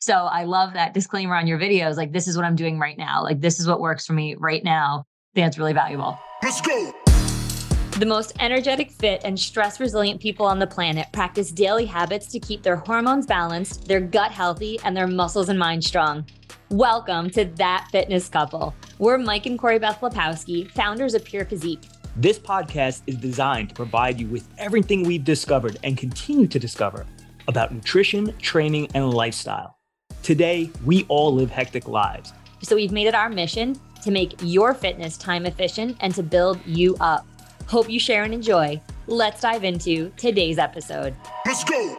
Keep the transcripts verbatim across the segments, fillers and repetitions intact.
So I love that disclaimer on your videos. Like, this is what I'm doing right now. Like, this is what works for me right now. I think that's really valuable. Let's go. The most energetic, fit, and stress-resilient people on the planet practice daily habits to keep their hormones balanced, their gut healthy, and their muscles and mind strong. Welcome to That Fitness Couple. We're Mike and Corey Beth Lepowski, founders of Pure Physique. This podcast is designed to provide you with everything we've discovered and continue to discover about nutrition, training, and lifestyle. Today, we all live hectic lives. So we've made it our mission to make your fitness time efficient and to build you up. Hope you share and enjoy. Let's dive into today's episode. Let's go.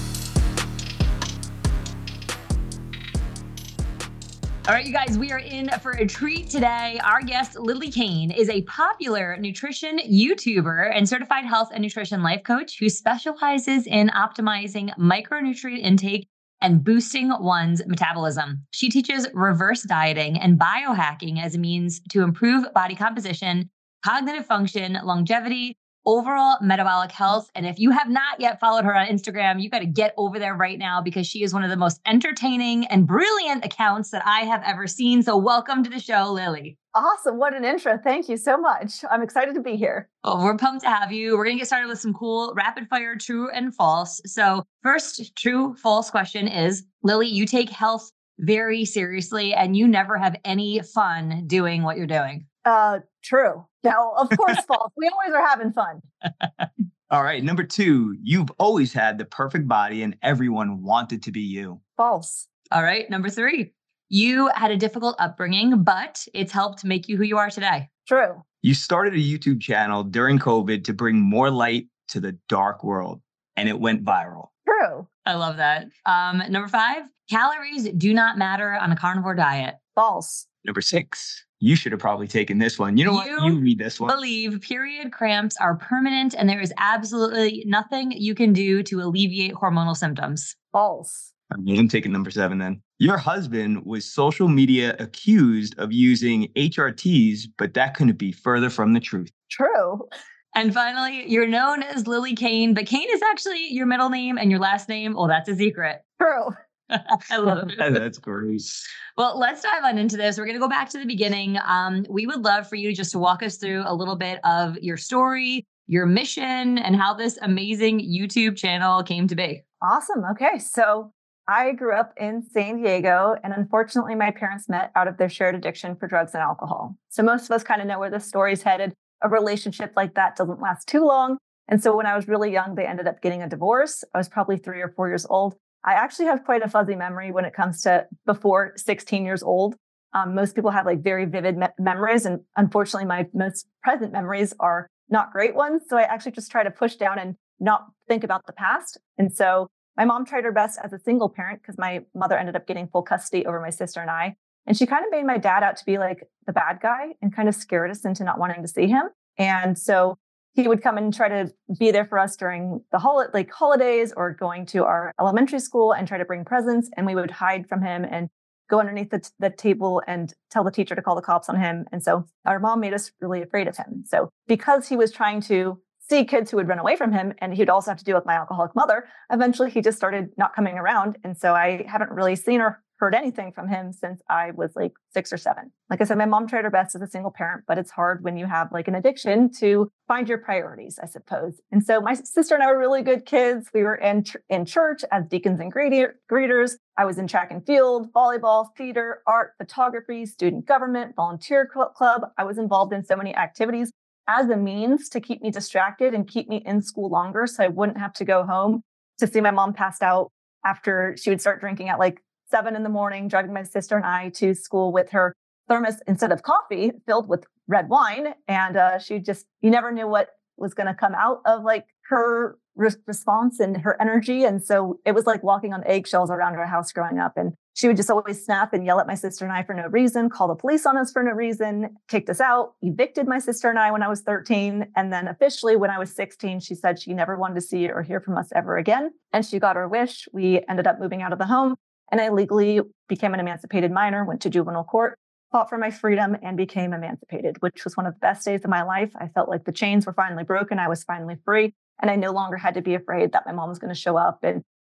All right, you guys, we are in for a treat today. Our guest, Lily Kane, is a popular nutrition YouTuber and certified health and nutrition life coach who specializes in optimizing micronutrient intake and boosting one's metabolism. She teaches reverse dieting and biohacking as a means to improve body composition, cognitive function, longevity, overall metabolic health. And if you have not yet followed her on Instagram, you got to get over there right now because she is one of the most entertaining and brilliant accounts that I have ever seen. So welcome to the show, Lily. Awesome. What an intro. Thank you so much. I'm excited to be here. Oh, we're pumped to have you. We're going to get started with some cool rapid fire true and false. So first true false question is, Lily, you take health very seriously and you never have any fun doing what you're doing. Uh, true. No, of course, false. We always are having fun. All right. Number two, you've always had the perfect body and everyone wanted to be you. False. All right. Number three, you had a difficult upbringing, but it's helped make you who you are today. True. You started a YouTube channel during COVID to bring more light to the dark world, and it went viral. True. I love that. Um, number five, calories do not matter on a carnivore diet. False. Number six, you should have probably taken this one. You know You what? You read this one. Believe period cramps are permanent and there is absolutely nothing you can do to alleviate hormonal symptoms. False. I mean, I'm taking number seven then. Your husband was social media accused of using H R Ts, but that couldn't be further from the truth. True. And finally, you're known as Lily Kane, but Kane is actually your middle name and your last name, well, that's a secret. True. I love it. That's great. Well, let's dive on into this. We're going to go back to the beginning. Um, we would love for you just to walk us through a little bit of your story, your mission, and how this amazing YouTube channel came to be. Awesome. Okay. So I grew up in San Diego, and unfortunately, my parents met out of their shared addiction for drugs and alcohol. So most of us kind of know where the story's headed. A relationship like that doesn't last too long. And so when I was really young, they ended up getting a divorce. I was probably three or four years old. I actually have quite a fuzzy memory when it comes to before sixteen years old. Um, most people have like very vivid me- memories. And unfortunately, my most present memories are not great ones. So I actually just try to push down and not think about the past. And so my mom tried her best as a single parent because my mother ended up getting full custody over my sister and I. And she kind of made my dad out to be like the bad guy and kind of scared us into not wanting to see him. And so he would come and try to be there for us during the hol- like holidays or going to our elementary school and try to bring presents. And we would hide from him and go underneath the, t- the table and tell the teacher to call the cops on him. And so our mom made us really afraid of him. So because he was trying to see kids who would run away from him and he'd also have to deal with my alcoholic mother, eventually he just started not coming around. And so I haven't really seen or heard anything from him since I was like six or seven. Like I said, my mom tried her best as a single parent, but it's hard when you have like an addiction to find your priorities, I suppose. And so my sister and I were really good kids. We were in, ch- in church as deacons and greeter- greeters. I was in track and field, volleyball, theater, art, photography, student government, volunteer cl- club. I was involved in so many activities as a means to keep me distracted and keep me in school longer so I wouldn't have to go home to see my mom passed out after she would start drinking at like seven in the morning, driving my sister and I to school with her thermos instead of coffee filled with red wine. And uh, she just, you never knew what was going to come out of like her re- response and her energy. And so it was like walking on eggshells around our house growing up. And she would just always snap and yell at my sister and I for no reason, call the police on us for no reason, kicked us out, evicted my sister and I when I was thirteen. And then officially when I was sixteen, she said she never wanted to see or hear from us ever again. And she got her wish. We ended up moving out of the home. And I legally became an emancipated minor, went to juvenile court, fought for my freedom, and became emancipated, which was one of the best days of my life. I felt like the chains were finally broken. I was finally free. And I no longer had to be afraid that my mom was going to show up and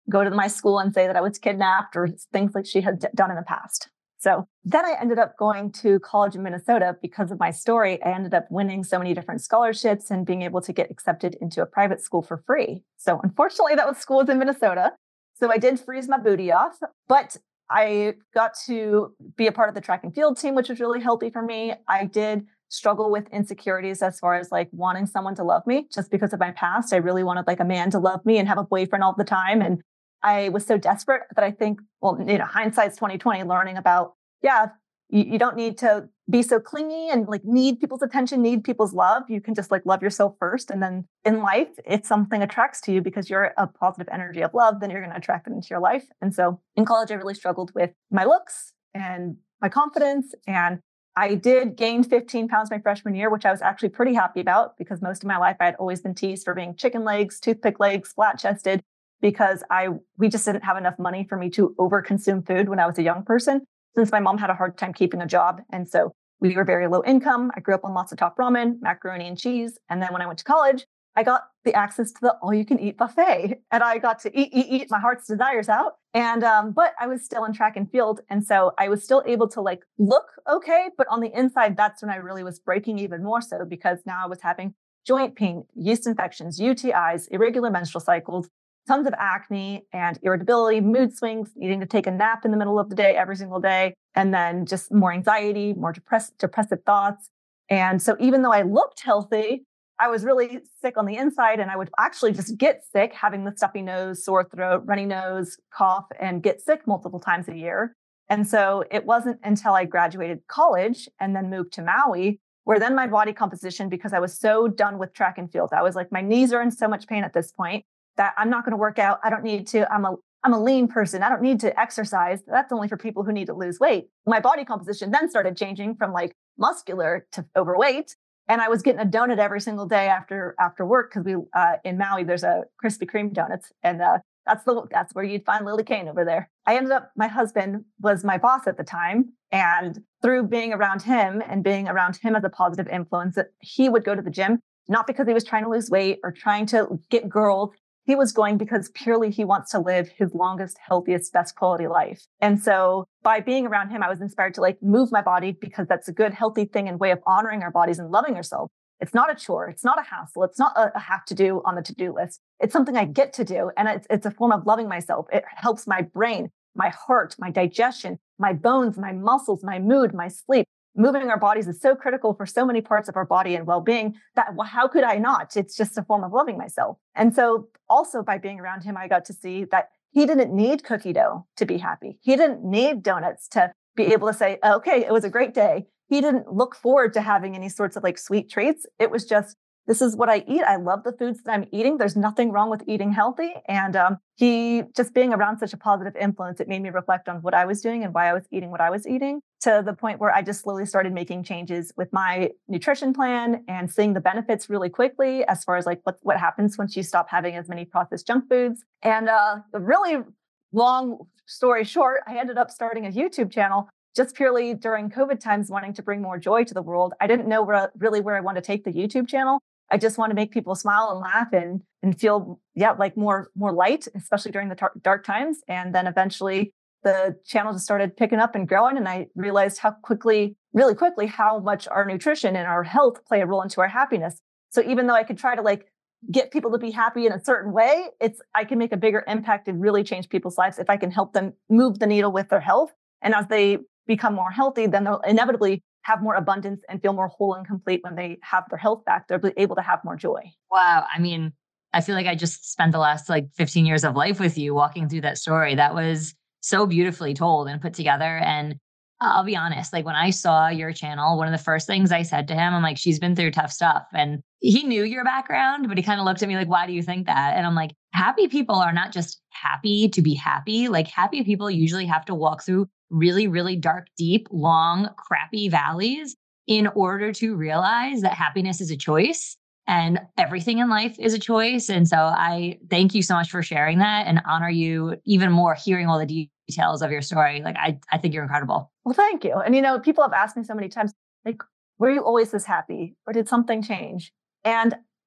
go to my school and say that I was kidnapped or things like she had d- done in the past. So then I ended up going to college in Minnesota because of my story. I ended up winning so many different scholarships and being able to get accepted into a private school for free. So unfortunately, that was school was in Minnesota. So I did freeze my booty off, but I got to be a part of the track and field team, which was really healthy for me. I did struggle with insecurities as far as like wanting someone to love me just because of my past. I really wanted like a man to love me and have a boyfriend all the time. And I was so desperate that I think, well, you know, hindsight's twenty twenty, learning about, yeah, you, you don't need to be so clingy and like need people's attention, need people's love. You can just like love yourself first. And then in life, if something attracts to you because you're a positive energy of love, then you're going to attract it into your life. And so in college, I really struggled with my looks and my confidence. And I did gain fifteen pounds my freshman year, which I was actually pretty happy about because most of my life I had always been teased for being chicken legs, toothpick legs, flat chested, because I we just didn't have enough money for me to overconsume food when I was a young person, since my mom had a hard time keeping a job. And so we were very low income. I grew up on lots of top ramen, macaroni and cheese. And then when I went to college, I got the access to the all you can eat buffet and I got to eat, eat, eat my heart's desires out. And, um, but I was still in track and field. And so I was still able to like look okay. But on the inside, that's when I really was breaking even more so because now I was having joint pain, yeast infections, U T Is, irregular menstrual cycles, tons of acne and irritability, mood swings, needing to take a nap in the middle of the day every single day, and then just more anxiety, more depress- depressive thoughts. And so even though I looked healthy, I was really sick on the inside and I would actually just get sick, having the stuffy nose, sore throat, runny nose, cough, and get sick multiple times a year. And so it wasn't until I graduated college and then moved to Maui, where then my body composition, because I was so done with track and field, I was like, my knees are in so much pain at this point that I'm not going to work out. I don't need to. I'm a I'm a lean person. I don't need to exercise. That's only for people who need to lose weight. My body composition then started changing from like muscular to overweight. And I was getting a donut every single day after after work because we uh, in Maui there's a Krispy Kreme donuts, and uh, that's the that's where you'd find Lily Kane over there. I ended up. My husband was my boss at the time, and through being around him and being around him as a positive influence, that he would go to the gym not because he was trying to lose weight or trying to get girls. He was going because purely he wants to live his longest, healthiest, best quality life. And so by being around him, I was inspired to like move my body because that's a good, healthy thing and way of honoring our bodies and loving ourselves. It's not a chore. It's not a hassle. It's not a, a have to do on the to-do list. It's something I get to do. And it's, it's a form of loving myself. It helps my brain, my heart, my digestion, my bones, my muscles, my mood, my sleep. Moving our bodies is so critical for so many parts of our body and well-being that well, how could I not? It's just a form of loving myself. And so also by being around him, I got to see that he didn't need cookie dough to be happy. He didn't need donuts to be able to say, okay, it was a great day. He didn't look forward to having any sorts of like sweet treats. It was just, this is what I eat. I love the foods that I'm eating. There's nothing wrong with eating healthy. And um, he just being around such a positive influence, it made me reflect on what I was doing and why I was eating what I was eating, to the point where I just slowly started making changes with my nutrition plan and seeing the benefits really quickly as far as like what, what happens once you stop having as many processed junk foods. And uh, the really long story short, I ended up starting a YouTube channel just purely during COVID times, wanting to bring more joy to the world. I didn't know where, really where I wanted to take the YouTube channel. I just want to make people smile and laugh and and feel, yeah, like more more light, especially during the tar- dark times. And then eventually the channel just started picking up and growing. And I realized how quickly, really quickly, how much our nutrition and our health play a role into our happiness. So even though I could try to like get people to be happy in a certain way, it's I can make a bigger impact and really change people's lives if I can help them move the needle with their health. And as they become more healthy, then they'll inevitably have more abundance and feel more whole and complete when they have their health back. They'll be able to have more joy. Wow. I mean, I feel like I just spent the last like fifteen years of life with you walking through that story. That was so beautifully told and put together. And I'll be honest, like when I saw your channel, one of the first things I said to him, I'm like, she's been through tough stuff. And he knew your background, but he kind of looked at me like, why do you think that? And I'm like, happy people are not just happy to be happy. Like happy people usually have to walk through really, really dark, deep, long, crappy valleys in order to realize that happiness is a choice and everything in life is a choice. And so I thank you so much for sharing that and honor you even more hearing all the details of your story. Like, I, I think you're incredible. Well, thank you. And, you know, people have asked me so many times, like, were you always this happy or did something change? And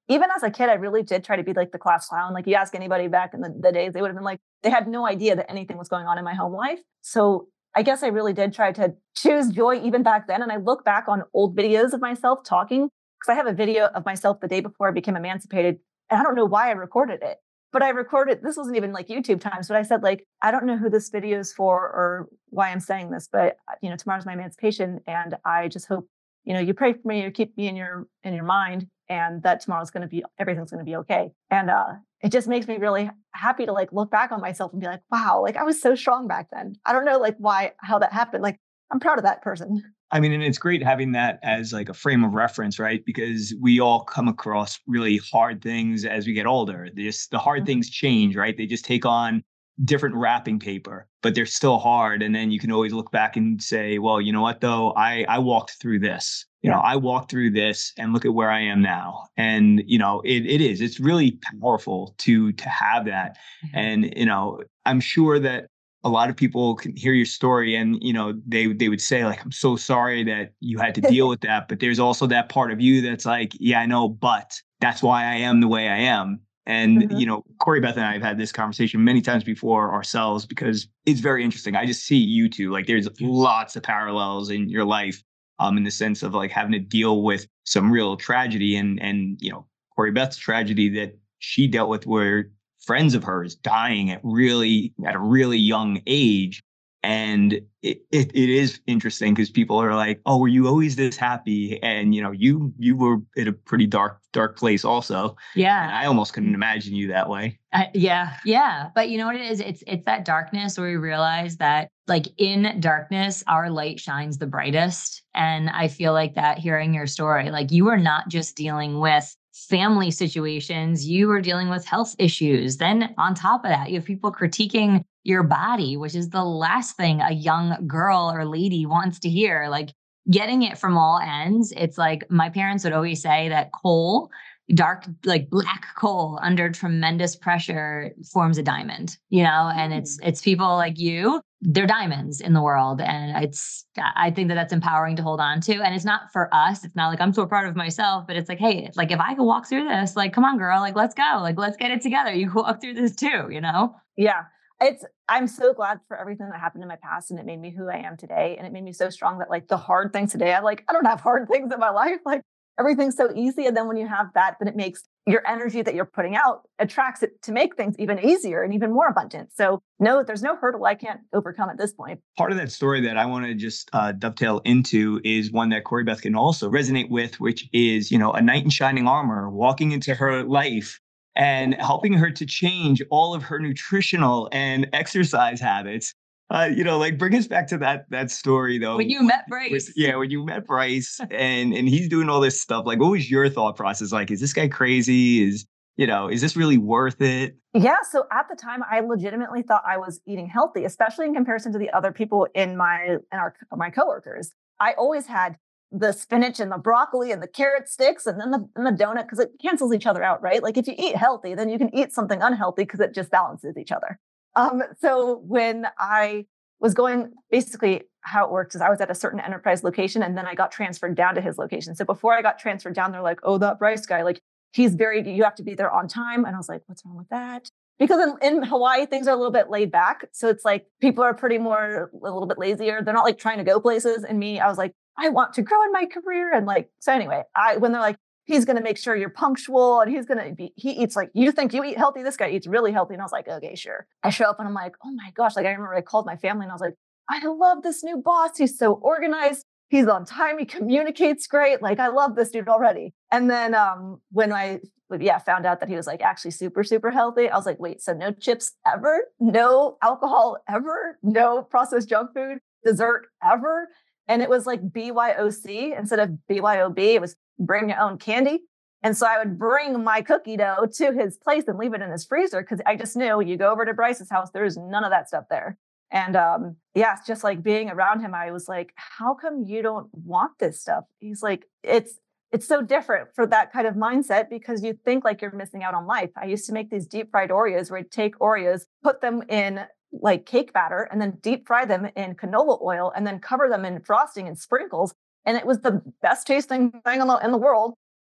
even as a kid, I really did try to be like the class clown. Like you ask anybody back in the, the days, they would have been like, they had no idea that anything was going on in my home life. So I guess I really did try to choose joy even back then. And I look back on old videos of myself talking, because I have a video of myself the day before I became emancipated. And I don't know why I recorded it, but I recorded, this wasn't even like YouTube times, but I said like, I don't know who this video is for or why I'm saying this, but you know, tomorrow's my emancipation. And I just hope, you know, you pray for me or keep me in your, in your mind, and that tomorrow's going to be, everything's going to be okay. And, uh, it just makes me really happy to like look back on myself and be like, wow, like I was so strong back then. I don't know like why, how that happened. Like I'm proud of that person. I mean, and it's great having that as like a frame of reference, right? Because we all come across really hard things as we get older. This, the hard things change, right? They just take on different wrapping paper, but they're still hard. And then you can always look back and say, well, you know what, though, I, I walked through this. You know, I walked through this and look at where I am now. And, you know, it it is, it's really powerful to to have that. Mm-hmm. And, you know, I'm sure that a lot of people can hear your story and, you know, they they would say like, I'm so sorry that you had to deal with that. But there's also that part of you that's like, yeah, I know, but that's why I am the way I am. And, mm-hmm. you know, Corey Beth and I have had this conversation many times before ourselves, because it's very interesting. I just see you two, like there's lots of parallels in your life. Um, in the sense of like having to deal with some real tragedy, and and you know, Corey Beth's tragedy that she dealt with were friends of hers dying at really at a really young age. And it it, it is interesting because people are like, oh, were you always this happy? And you know, you you were in a pretty dark dark place also. Yeah, and I almost couldn't imagine you that way. Uh, yeah, yeah. But you know what it is? It's it's that darkness where we realize that like in darkness, our light shines the brightest. And I feel like that hearing your story, like you are not just dealing with family situations, you are dealing with health issues. Then on top of that, you have people critiquing your body, which is the last thing a young girl or lady wants to hear. Like getting it from all ends. It's like my parents would always say that coal, dark, like black coal under tremendous pressure forms a diamond, you know, and it's, it's people like you, they're diamonds in the world. And it's, I think that that's empowering to hold on to. And it's not for us. It's not like I'm so proud of myself, but it's like, hey, like if I could walk through this, like, come on, girl, like, let's go, like, let's get it together. You can walk through this too, you know? Yeah. It's, I'm so glad for everything that happened in my past, and it made me who I am today. And it made me so strong that like the hard things today, I like, I don't have hard things in my life. Like everything's so easy. And then when you have that, then it makes your energy that you're putting out attracts it to make things even easier and even more abundant. So no, there's no hurdle I can't overcome at this point. Part of that story that I want to just uh, dovetail into is one that Corey Beth can also resonate with, which is, you know, a knight in shining armor walking into her life and helping her to change all of her nutritional and exercise habits. Uh, you know, like bring us back to that that story though. When you met Bryce. With, yeah, when you met Bryce and and he's doing all this stuff. Like, what was your thought process? Like, is this guy crazy? Is, you know, is this really worth it? Yeah. So at the time, I legitimately thought I was eating healthy, especially in comparison to the other people in my in our my coworkers. I always had the spinach and the broccoli and the carrot sticks and then the, and the donut, because it cancels each other out, right? Like if you eat healthy, then you can eat something unhealthy because it just balances each other. Um, so when I was going, basically how it worked is I was at a certain enterprise location and then I got transferred down to his location. So before I got transferred down, they're like, oh, that Bryce guy, like he's very, you have to be there on time. And I was like, what's wrong with that? Because in, in Hawaii, things are a little bit laid back. So it's like people are pretty more, a little bit lazier. They're not like trying to go places. And me, I was like, I want to grow in my career. And like, so anyway, I, when they're like, he's going to make sure you're punctual and he's going to be, he eats like, you think you eat healthy. This guy eats really healthy. And I was like, okay, sure. I show up and I'm like, oh my gosh. Like I remember I called my family and I was like, I love this new boss. He's so organized. He's on time. He communicates great. Like I love this dude already. And then um, when I, yeah, found out that he was like actually super, super healthy. I was like, wait, so no chips ever? No alcohol ever? No processed junk food, dessert ever? And it was like B Y O C instead of B Y O B. It was bring your own candy. And so I would bring my cookie dough to his place and leave it in his freezer because I just knew you go over to Bryce's house, there's none of that stuff there. And um, yeah, it's just like being around him, I was like, how come you don't want this stuff? He's like, it's it's so different for that kind of mindset because you think like you're missing out on life. I used to make these deep fried Oreos where I'd take Oreos, put them in like cake batter and then deep fry them in canola oil and then cover them in frosting and sprinkles. And it was the best tasting thing in the, in the world.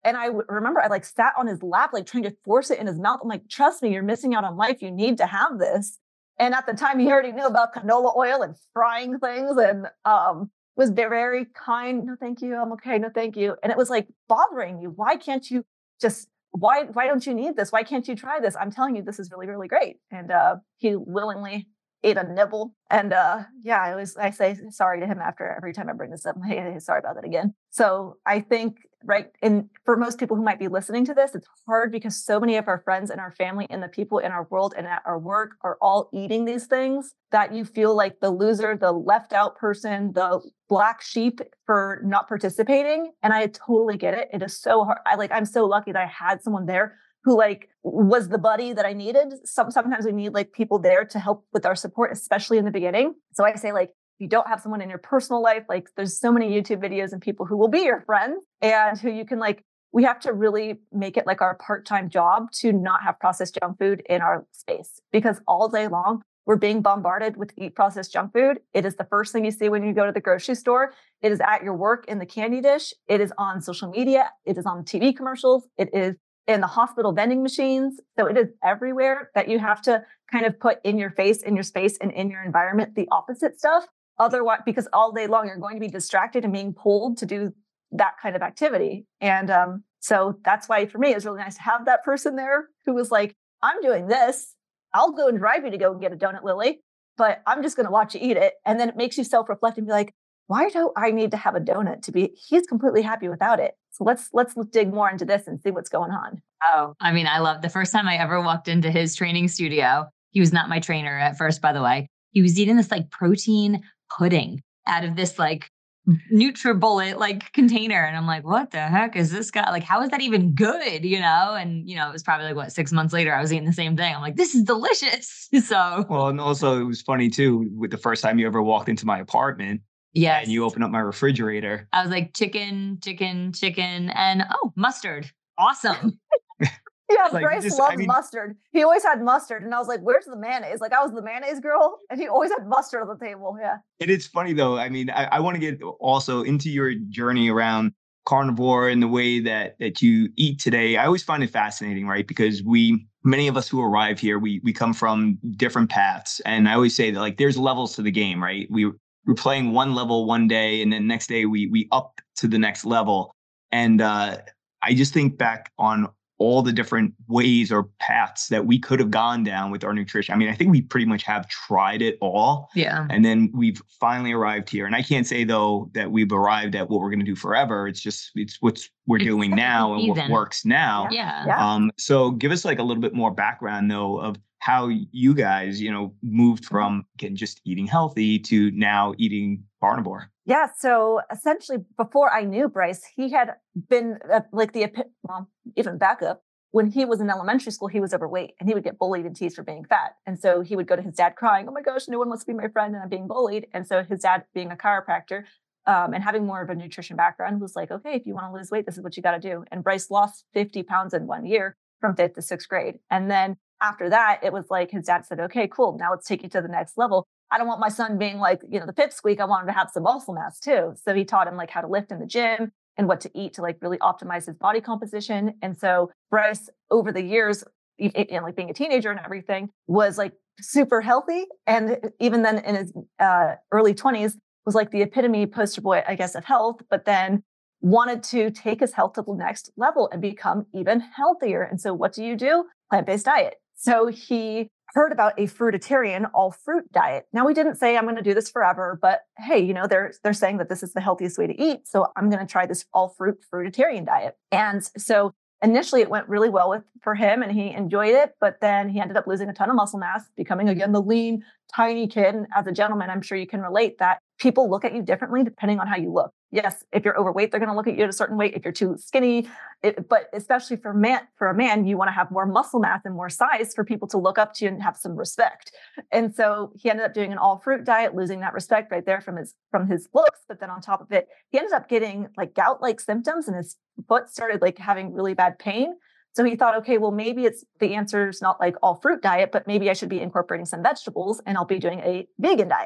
And I w- remember I like sat on his lap, like trying to force it in his mouth. I'm like, trust me, you're missing out on life. You need to have this. And at the time, he already knew about canola oil and frying things, and um, was very kind. No, thank you. I'm okay. No, thank you. And it was like bothering you. Why can't you just, why, why don't you need this? Why can't you try this? I'm telling you, this is really, really great. And uh, he willingly ate a nibble. And uh, yeah, I always, I say sorry to him after every time I bring this up. Hey, hey, sorry about that again. So I think, right, and for most people who might be listening to this, it's hard because so many of our friends and our family and the people in our world and at our work are all eating these things that you feel like the loser, the left out person, the black sheep for not participating. And I totally get it. It is so hard. I like, I'm so lucky that I had someone there who like was the buddy that I needed. Some, sometimes we need like people there to help with our support, especially in the beginning. So I say like, if you don't have someone in your personal life, like there's so many YouTube videos and people who will be your friends and who you can like, we have to really make it like our part-time job to not have processed junk food in our space, because all day long we're being bombarded with eat processed junk food. It is the first thing you see when you go to the grocery store. It is at your work in the candy dish. It is on social media. It is on T V commercials. It is in the hospital vending machines. So it is everywhere that you have to kind of put in your face, in your space, and in your environment, the opposite stuff. Otherwise, because all day long, you're going to be distracted and being pulled to do that kind of activity. And um, so that's why for me, it's really nice to have that person there who was like, I'm doing this. I'll go and drive you to go and get a donut, Lily, but I'm just going to watch you eat it. And then it makes you self-reflect and be like, why do I need to have a donut to be, he's completely happy without it. So let's, let's dig more into this and see what's going on. Oh, I mean, I love the first time I ever walked into his training studio. He was not my trainer at first, by the way. He was eating this like protein pudding out of this like NutriBullet like container. And I'm like, what the heck is this guy? Like, how is that even good? You know? And, you know, it was probably like what, six months later, I was eating the same thing. I'm like, this is delicious. So, Well, and also it was funny too, with the first time you ever walked into my apartment. yes. And you open up my refrigerator. I was like, chicken, chicken, chicken, and oh, mustard. Awesome. Yeah, Like, Bryce just- loves I mean- mustard. He always had mustard. And I was like, where's the mayonnaise? Like I was the mayonnaise girl and he always had mustard on the table. Yeah. It is funny though. I mean, I, I want to get also into your journey around carnivore and the way that that you eat today. I always find it fascinating, right? Because we, many of us who arrive here, we we come from different paths. And I always say that like there's levels to the game, right? We we're playing one level one day and then next day we we up to the next level. And uh, I just think back on all the different ways or paths that we could have gone down with our nutrition. I mean, I think we pretty much have tried it all. Yeah. And then we've finally arrived here. And I can't say though that we've arrived at what we're going to do forever. It's just, it's what we're It's doing now and what season. works now. Yeah. Yeah. Um, so give us like a little bit more background though of how you guys, you know, moved from again, just eating healthy to now eating carnivore. Yeah. So essentially, before I knew Bryce, he had been uh, like the, epi- well, even back up, when he was in elementary school, he was overweight and he would get bullied and teased for being fat. And so he would go to his dad crying, oh my gosh, no one wants to be my friend and I'm being bullied. And so his dad, being a chiropractor um, and having more of a nutrition background, was like, okay, if you want to lose weight, this is what you got to do. And Bryce lost fifty pounds in one year from fifth to sixth grade. And then after that, it was like his dad said, okay, cool. Now let's take you to the next level. I don't want my son being like, you know, the pipsqueak. I want him to have some muscle mass too. So he taught him like how to lift in the gym and what to eat to like really optimize his body composition. And so Bryce, over the years, and like being a teenager and everything, was like super healthy. And even then in his uh, early twenties was like the epitome poster boy, I guess, of health, but then wanted to take his health to the next level and become even healthier. And so what do you do? Plant-based diet. So he heard about a fruitarian all fruit diet. Now we didn't say I'm going to do this forever, but hey, you know, they're, they're saying that this is the healthiest way to eat. So I'm going to try this all fruit fruitarian diet. And so initially it went really well with for him and he enjoyed it, but then he ended up losing a ton of muscle mass, becoming again, the lean, tiny kid. And as a gentleman, I'm sure you can relate that people look at you differently depending on how you look. Yes, if you're overweight, they're going to look at you at a certain weight. If you're too skinny, it, but especially for man, for a man, you want to have more muscle mass and more size for people to look up to you and have some respect. And so he ended up doing an all fruit diet, losing that respect right there from his from his looks. But then on top of it, he ended up getting like gout-like symptoms, and his foot started like having really bad pain. So he thought, okay, well, maybe it's the answer is not like all fruit diet, but maybe I should be incorporating some vegetables, and I'll be doing a vegan diet.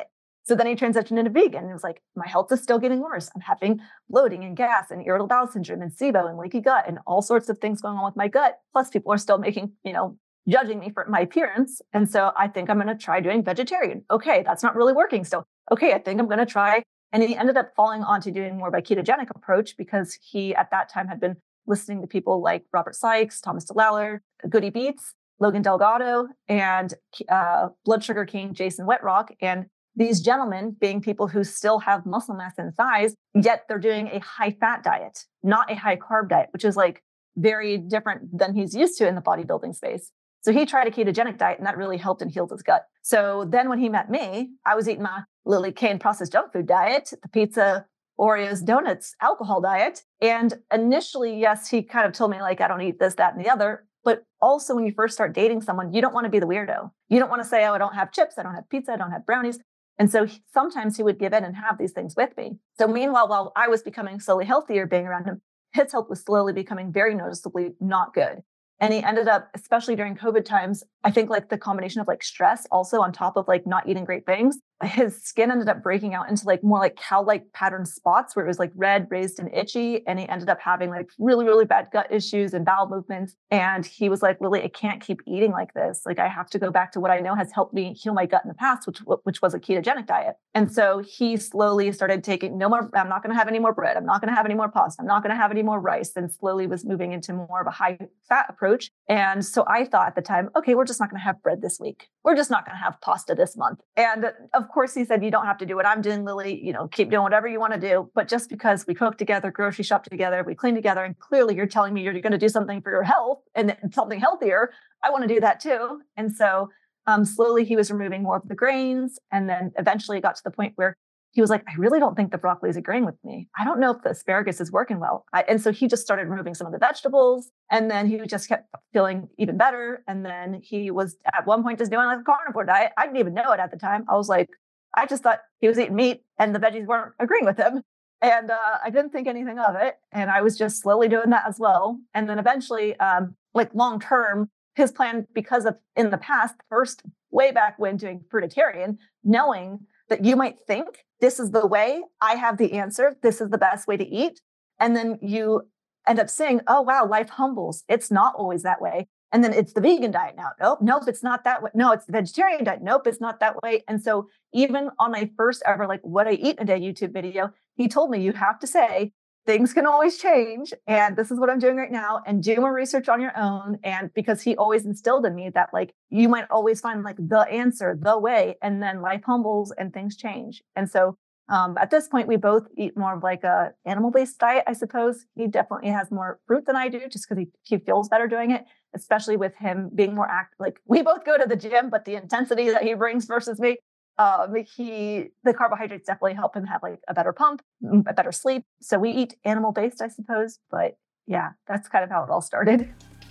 So then he transitioned into vegan and it was like, my health is still getting worse. I'm having bloating and gas and irritable bowel syndrome and SIBO and leaky gut and all sorts of things going on with my gut. Plus people are still making, you know, judging me for my appearance. And so I think I'm going to try doing vegetarian. Okay, that's not really working still. Okay, I think I'm going to try. And he ended up falling onto doing more of a ketogenic approach because he at that time had been listening to people like Robert Sykes, Thomas DeLauer, Goody Beats, Logan Delgado, and uh, Blood Sugar King, Jason Wetrock. And these gentlemen being people who still have muscle mass and size, yet they're doing a high fat diet, not a high carb diet, which is like very different than he's used to in the bodybuilding space. So he tried a ketogenic diet and that really helped and healed his gut. So then when he met me, I was eating my Lily Kane processed junk food diet, the pizza, Oreos, donuts, alcohol diet. And initially, yes, he kind of told me like, I don't eat this, that, and the other. But also when you first start dating someone, you don't want to be the weirdo. You don't want to say, oh, I don't have chips. I don't have pizza. I don't have brownies. And so he, sometimes he would give in and have these things with me. So meanwhile, while I was becoming slowly healthier being around him, his health was slowly becoming very noticeably not good. And he ended up, especially during COVID times, I think like the combination of like stress also on top of like not eating great things, his skin ended up breaking out into like more like cow-like pattern spots where it was like red, raised, and itchy. And he ended up having like really, really bad gut issues and bowel movements. And he was like, Lily, I can't keep eating like this. Like I have to go back to what I know has helped me heal my gut in the past, which, which was a ketogenic diet. And so he slowly started taking no more, I'm not going to have any more bread. I'm not going to have any more pasta. I'm not going to have any more rice, and slowly was moving into more of a high fat approach. And so I thought at the time, okay, we're just not going to have bread this week. We're just not going to have pasta this month. And of course he said, you don't have to do what I'm doing, Lily, you know, keep doing whatever you want to do. But just because we cook together, grocery shop together, we clean together, and clearly you're telling me you're going to do something for your health and something healthier, I want to do that too. And so um, slowly he was removing more of the grains. And then eventually it got to the point where he was like, I really don't think the broccoli is agreeing with me. I don't know if the asparagus is working well. I, and so he just started removing some of the vegetables, and then he just kept feeling even better. And then he was at one point just doing like a carnivore diet. I didn't even know it at the time. I was like, I just thought he was eating meat and the veggies weren't agreeing with him. And uh, I didn't think anything of it. And I was just slowly doing that as well. And then eventually, um, like long term, his plan, because of in the past, first way back when doing fruitarian, knowing that you might think this is the way, I have the answer, this is the best way to eat. And then you end up saying, oh, wow, life humbles. It's not always that way. And then it's the vegan diet now. Nope, nope, it's not that way. No, it's the vegetarian diet. Nope, it's not that way. And so even on my first ever, like what I eat in a day YouTube video, he told me you have to say, things can always change. And this is what I'm doing right now. And do more research on your own. And because he always instilled in me that like, you might always find like the answer, the way, and then life humbles and things change. And so um, at this point, we both eat more of like a animal-based diet, I suppose. He definitely has more fruit than I do just because he, he feels better doing it, especially with him being more active. Like we both go to the gym, but the intensity that he brings versus me, Um, he, the carbohydrates definitely help him have like a better pump, a better sleep. So we eat animal based, I suppose. But yeah, that's kind of how it all started.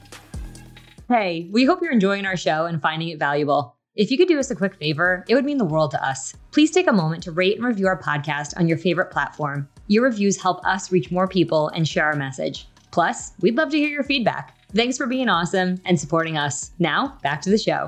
Hey, we hope you're enjoying our show and finding it valuable. If you could do us a quick favor, it would mean the world to us. Please take a moment to rate and review our podcast on your favorite platform. Your reviews help us reach more people and share our message. Plus, we'd love to hear your feedback. Thanks for being awesome and supporting us. Now, back to the show.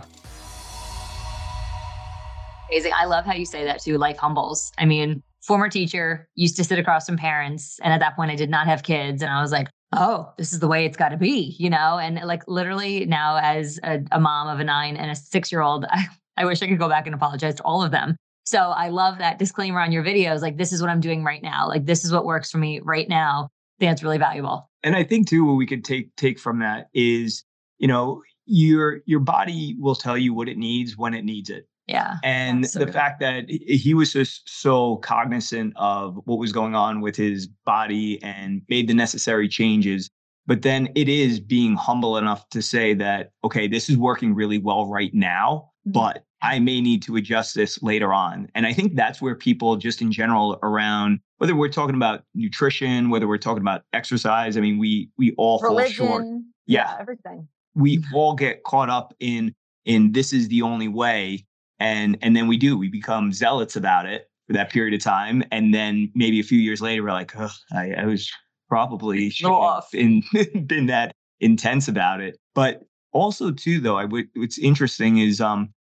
Amazing. I love how you say that too. Life humbles. I mean, former teacher, used to sit across from parents. And at that point I did not have kids. And I was like, oh, this is the way it's got to be, you know? And like literally now as a, a mom of a nine and a six-year-old, I, I wish I could go back and apologize to all of them. So I love that disclaimer on your videos. Like, this is what I'm doing right now. Like, this is what works for me right now. I think that's really valuable. And I think too, what we could take, take from that is, you know, your, your body will tell you what it needs when it needs it. Yeah. And the absolutely. fact that he was just so cognizant of what was going on with his body and made the necessary changes. But then it is being humble enough to say that, okay, this is working really well right now, but I may need to adjust this later on. And I think that's where people just in general around, whether we're talking about nutrition, whether we're talking about exercise, I mean, we we all Religion, fall short. Yeah. yeah, everything. We all get caught up in in this is the only way. And and then we do, we become zealots about it for that period of time. And then maybe a few years later, we're like, oh, I, I was probably off and been that intense about it. But also too, though, I would, what's interesting is um,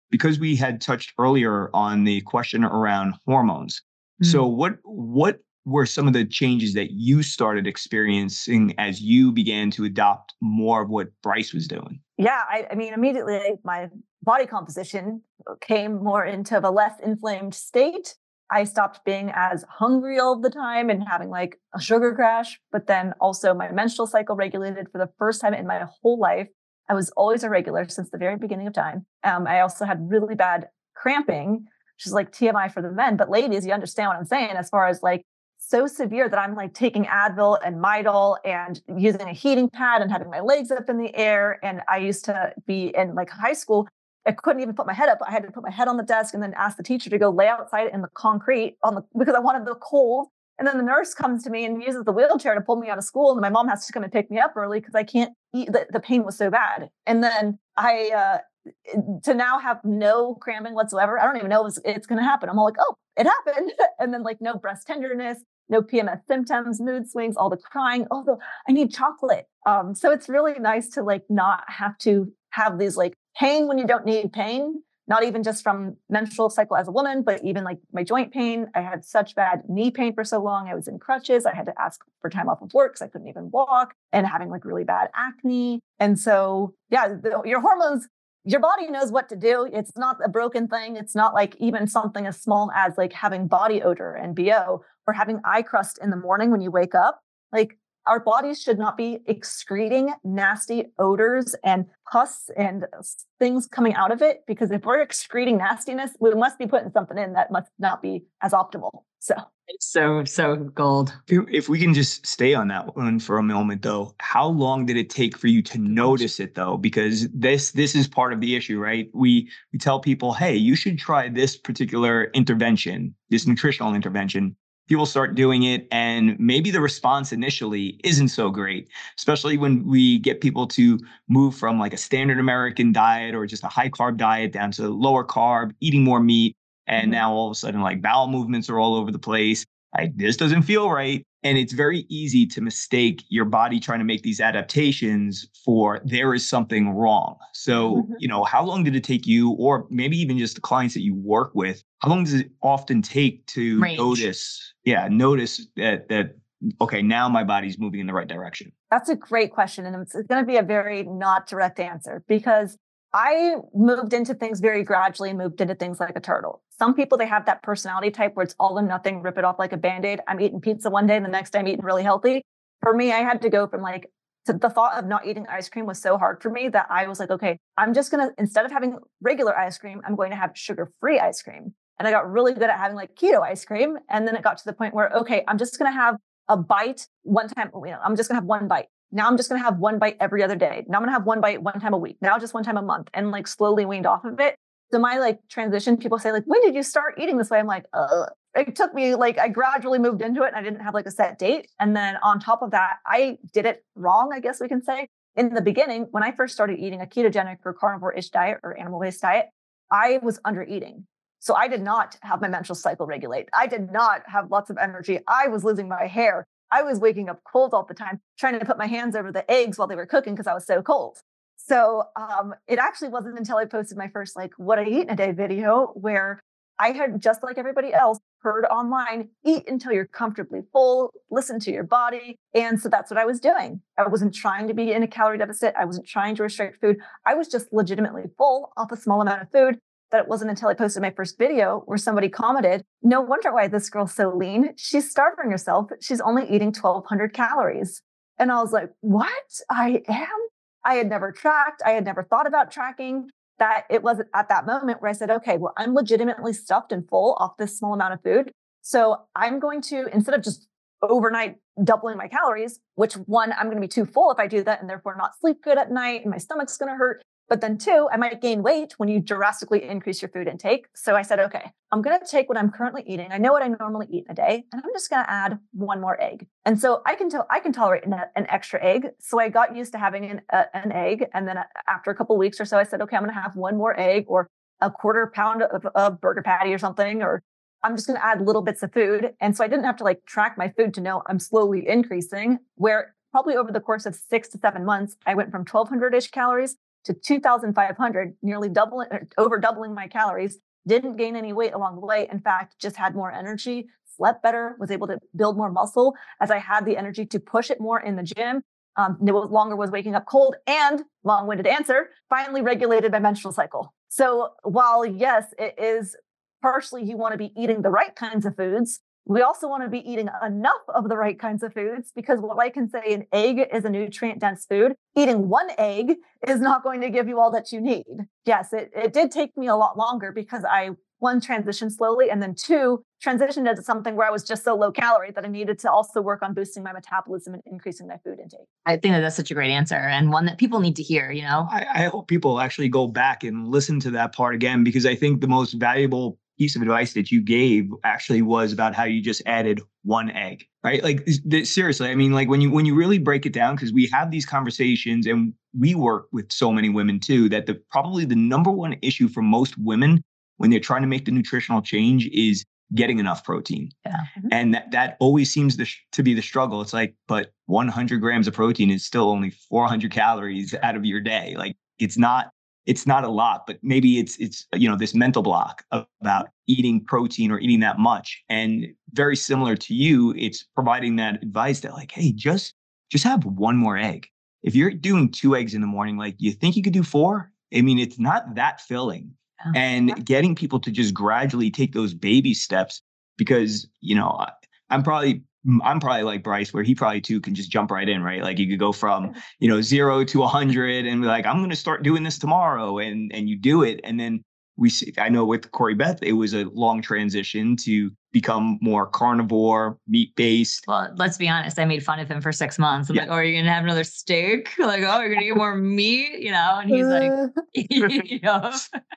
because we had touched earlier on the question around hormones. Mm. So what what were some of the changes that you started experiencing as you began to adopt more of what Bryce was doing? Yeah, I, I mean, immediately my body composition came more into a less inflamed state. I stopped being as hungry all the time and having like a sugar crash, but then also my menstrual cycle regulated for the first time in my whole life. I was always irregular since the very beginning of time. Um, I also had really bad cramping, which is like T M I for the men, but ladies, you understand what I'm saying as far as like so severe that I'm like taking Advil and Midol and using a heating pad and having my legs up in the air. And I used to be in like high school. I couldn't even put my head up. I had to put my head on the desk and then ask the teacher to go lay outside in the concrete on the, because I wanted the cold. And then the nurse comes to me and uses the wheelchair to pull me out of school. And my mom has to come and pick me up early because I can't eat. The, the pain was so bad. And then I, uh, to now have no cramping whatsoever. I don't even know if it's, it's going to happen. I'm all like, oh, it happened. And then like no breast tenderness, no P M S symptoms, mood swings, all the crying. Oh, I need chocolate. Um, so it's really nice to like not have to have these like pain when you don't need pain, not even just from menstrual cycle as a woman, but even like my joint pain. I had such bad knee pain for so long. I was in crutches. I had to ask for time off of work because I couldn't even walk, and having like really bad acne. And so, yeah, the, your hormones, your body knows what to do. It's not a broken thing. It's not like even something as small as like having body odor and B O or having eye crust in the morning when you wake up. Like, our bodies should not be excreting nasty odors and pus and things coming out of it, because if we're excreting nastiness, we must be putting something in that must not be as optimal. So it's so, so gold. If we can just stay on that one for a moment, though, how long did it take for you to notice it, though? Because this this is part of the issue, right? We we tell people, hey, you should try this particular intervention, this nutritional intervention. People start doing it, and maybe the response initially isn't so great, especially when we get people to move from like a standard American diet or just a high carb diet down to lower carb, eating more meat. And mm-hmm. now all of a sudden, like bowel movements are all over the place. Like, this doesn't feel right. And it's very easy to mistake your body trying to make these adaptations for there is something wrong. So, mm-hmm. you know, how long did it take you, or maybe even just the clients that you work with, how long does it often take to Range. notice, yeah, notice that, that, okay, now my body's moving in the right direction? That's a great question. And it's going to be a very not direct answer, because I moved into things very gradually, moved into things like a turtle. Some people, they have that personality type where it's all or nothing, rip it off like a Band-Aid. I'm eating pizza one day and the next day I'm eating really healthy. For me, I had to go from like, to the thought of not eating ice cream was so hard for me that I was like, okay, I'm just going to, instead of having regular ice cream, I'm going to have sugar-free ice cream. And I got really good at having like keto ice cream. And then it got to the point where, okay, I'm just going to have a bite one time, you know, I'm just going to have one bite. Now I'm just going to have one bite every other day. Now I'm going to have one bite one time a week. Now just one time a month, and like slowly weaned off of it. So my like transition, people say like, when did you start eating this way? I'm like, uh, it took me like, I gradually moved into it and I didn't have like a set date. And then on top of that, I did it wrong, I guess we can say. In the beginning, when I first started eating a ketogenic or carnivore-ish diet or animal-based diet, I was under eating. So I did not have my menstrual cycle regulate. I did not have lots of energy. I was losing my hair. I was waking up cold all the time, trying to put my hands over the eggs while they were cooking because I was so cold. So um, it actually wasn't until I posted my first, like, what I eat in a day video, where I had, just like everybody else, heard online, eat until you're comfortably full, listen to your body. And so that's what I was doing. I wasn't trying to be in a calorie deficit. I wasn't trying to restrict food. I was just legitimately full off a small amount of food. That it wasn't until I posted my first video where somebody commented, no wonder why this girl's so lean. She's starving herself. She's only eating twelve hundred calories. And I was like, what? I am? I had never tracked. I had never thought about tracking. That it wasn't at that moment where I said, okay, well, I'm legitimately stuffed and full off this small amount of food. So I'm going to, instead of just overnight doubling my calories, which one, I'm going to be too full if I do that and therefore not sleep good at night and my stomach's going to hurt. But then two, I might gain weight when you drastically increase your food intake. So I said, okay, I'm going to take what I'm currently eating. I know what I normally eat in a day, and I'm just going to add one more egg. And so I can tell I can tolerate an, an extra egg. So I got used to having an, a, an egg. And then after a couple of weeks or so, I said, okay, I'm going to have one more egg or a quarter pound of a burger patty or something, or I'm just going to add little bits of food. And so I didn't have to like track my food to know I'm slowly increasing, where probably over the course of six to seven months, I went from twelve hundred-ish calories to two thousand five hundred, nearly doubling, over doubling my calories. Didn't gain any weight along the way. In fact, just had more energy, slept better, was able to build more muscle as I had the energy to push it more in the gym. Um, no longer was waking up cold, and long-winded answer, finally regulated my menstrual cycle. So while yes, it is partially you want to be eating the right kinds of foods, we also want to be eating enough of the right kinds of foods, because what I can say, an egg is a nutrient-dense food. Eating one egg is not going to give you all that you need. Yes, it, it did take me a lot longer because I, one, transitioned slowly, and then two, transitioned into something where I was just so low calorie that I needed to also work on boosting my metabolism and increasing my food intake. I think that that's such a great answer, and one that people need to hear, you know? I, I hope people actually go back and listen to that part again, because I think the most valuable piece of advice that you gave actually was about how you just added one egg, right? Like th- seriously, I mean, like when you when you really break it down, because we have these conversations and we work with so many women too, that the probably the number one issue for most women when they're trying to make the nutritional change is getting enough protein. Yeah. And that, that always seems to, sh- to be the struggle. It's like, but one hundred grams of protein is still only four hundred calories out of your day. Like it's not It's not a lot, but maybe it's, it's, you know, this mental block about eating protein or eating that much. And very similar to you, it's providing that advice that like, hey, just, just have one more egg. If you're doing two eggs in the morning, like you think you could do four? I mean, it's not that filling. Yeah. And getting people to just gradually take those baby steps, because, you know, I, I'm probably I'm probably like Bryce, where he probably too can just jump right in, right? Like you could go from, you know, zero to a hundred and be like, I'm going to start doing this tomorrow. And, and you do it. And then we see, I know with Corey Beth, it was a long transition to become more carnivore, meat based. Well, let's be honest. I made fun of him for six months. I'm Yeah. like, oh, are you going to have another steak? Like, oh, you're going to eat more meat, you know? And he's like, you know,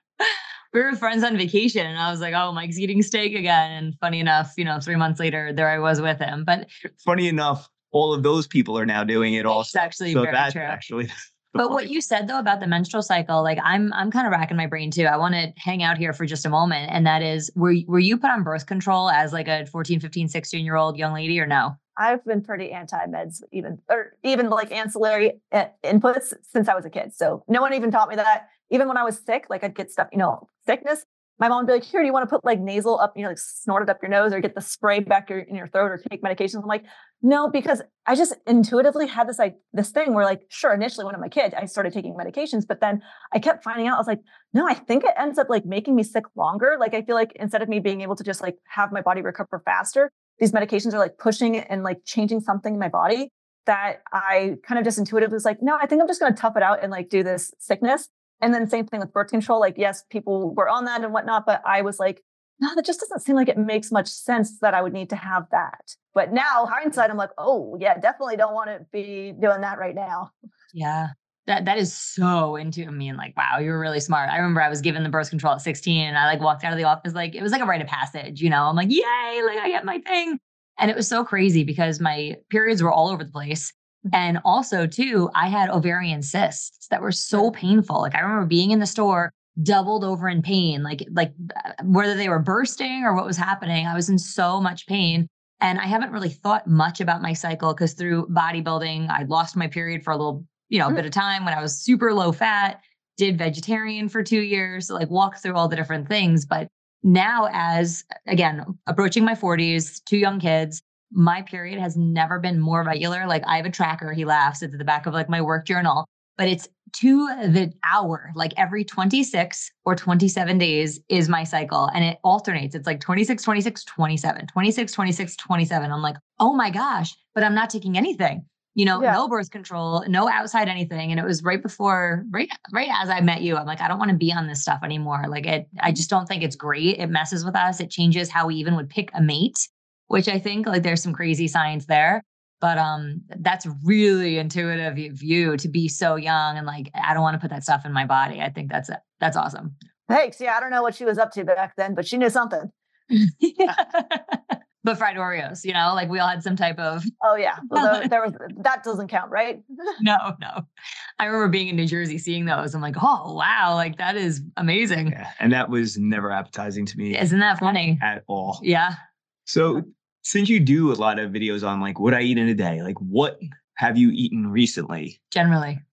we were friends on vacation and I was like, oh, Mike's eating steak again. And funny enough, you know, three months later, there I was with him. But funny enough, all of those people are now doing it also. It's actually so very that's true. actually. But what you said though about the menstrual cycle, like I'm, I'm kind of racking my brain too. I want to hang out here for just a moment. And that is, were, were you put on birth control as like a fourteen, fifteen, sixteen year old young lady or no? I've been pretty anti-meds, even, or even like ancillary inputs since I was a kid. So no one even taught me that. Even when I was sick, like I'd get stuff, you know, sickness. My mom would be like, here, do you want to put like nasal up, you know, like snort it up your nose or get the spray back your, in your throat or take medications? I'm like, no, because I just intuitively had this like this thing where like, sure, initially when I'm a kid, I started taking medications, but then I kept finding out, I was like, no, I think it ends up like making me sick longer. Like, I feel like instead of me being able to just like have my body recover faster, these medications are like pushing it and like changing something in my body that I kind of just intuitively was like, no, I think I'm just going to tough it out and like do this sickness. And then same thing with birth control. Like, yes, people were on that and whatnot, but I was like, no, that just doesn't seem like it makes much sense that I would need to have that. But now hindsight, I'm like, oh yeah, definitely don't want to be doing that right now. Yeah. That that is so into me and like, wow, you were really smart. I remember I was given the birth control at sixteen and I like walked out of the office, like it was like a rite of passage, you know, I'm like, yay, like I get my thing. And it was so crazy because my periods were all over the place. And also too, I had ovarian cysts that were so painful. Like I remember being in the store, doubled over in pain, like, like whether they were bursting or what was happening, I was in so much pain. And I haven't really thought much about my cycle because through bodybuilding, I lost my period for a little, you know, a bit of time when I was super low fat, did vegetarian for two years, so like walked through all the different things. But now as, again, approaching my forties, two young kids, my period has never been more regular. Like I have a tracker, he laughs, it's at the back of like my work journal, but it's to the hour, like every twenty-six or twenty-seven days is my cycle. And it alternates. It's like twenty-six, twenty-six, twenty-seven, twenty-six, twenty-six, twenty-seven. I'm like, oh my gosh, but I'm not taking anything, you know, Yeah. no birth control, no outside anything. And it was right before, right, right as I met you, I'm like, I don't want to be on this stuff anymore. Like it, I just don't think it's great. It messes with us. It changes how we even would pick a mate, which I think like there's some crazy science there, but um, that's really intuitive of you to be so young and like, I don't want to put that stuff in my body. I think that's, that's awesome. Thanks. Yeah. I don't know what she was up to back then, but she knew something. But fried Oreos, you know, like we all had some type of. Oh yeah. Well, there, there was, that doesn't count, right? No, no. I remember being in New Jersey, seeing those. I'm like, oh, wow. Like that is amazing. Yeah. And that was never appetizing to me. Isn't that funny? At all. Yeah. So since you do a lot of videos on like what I eat in a day, like what have you eaten recently? Generally.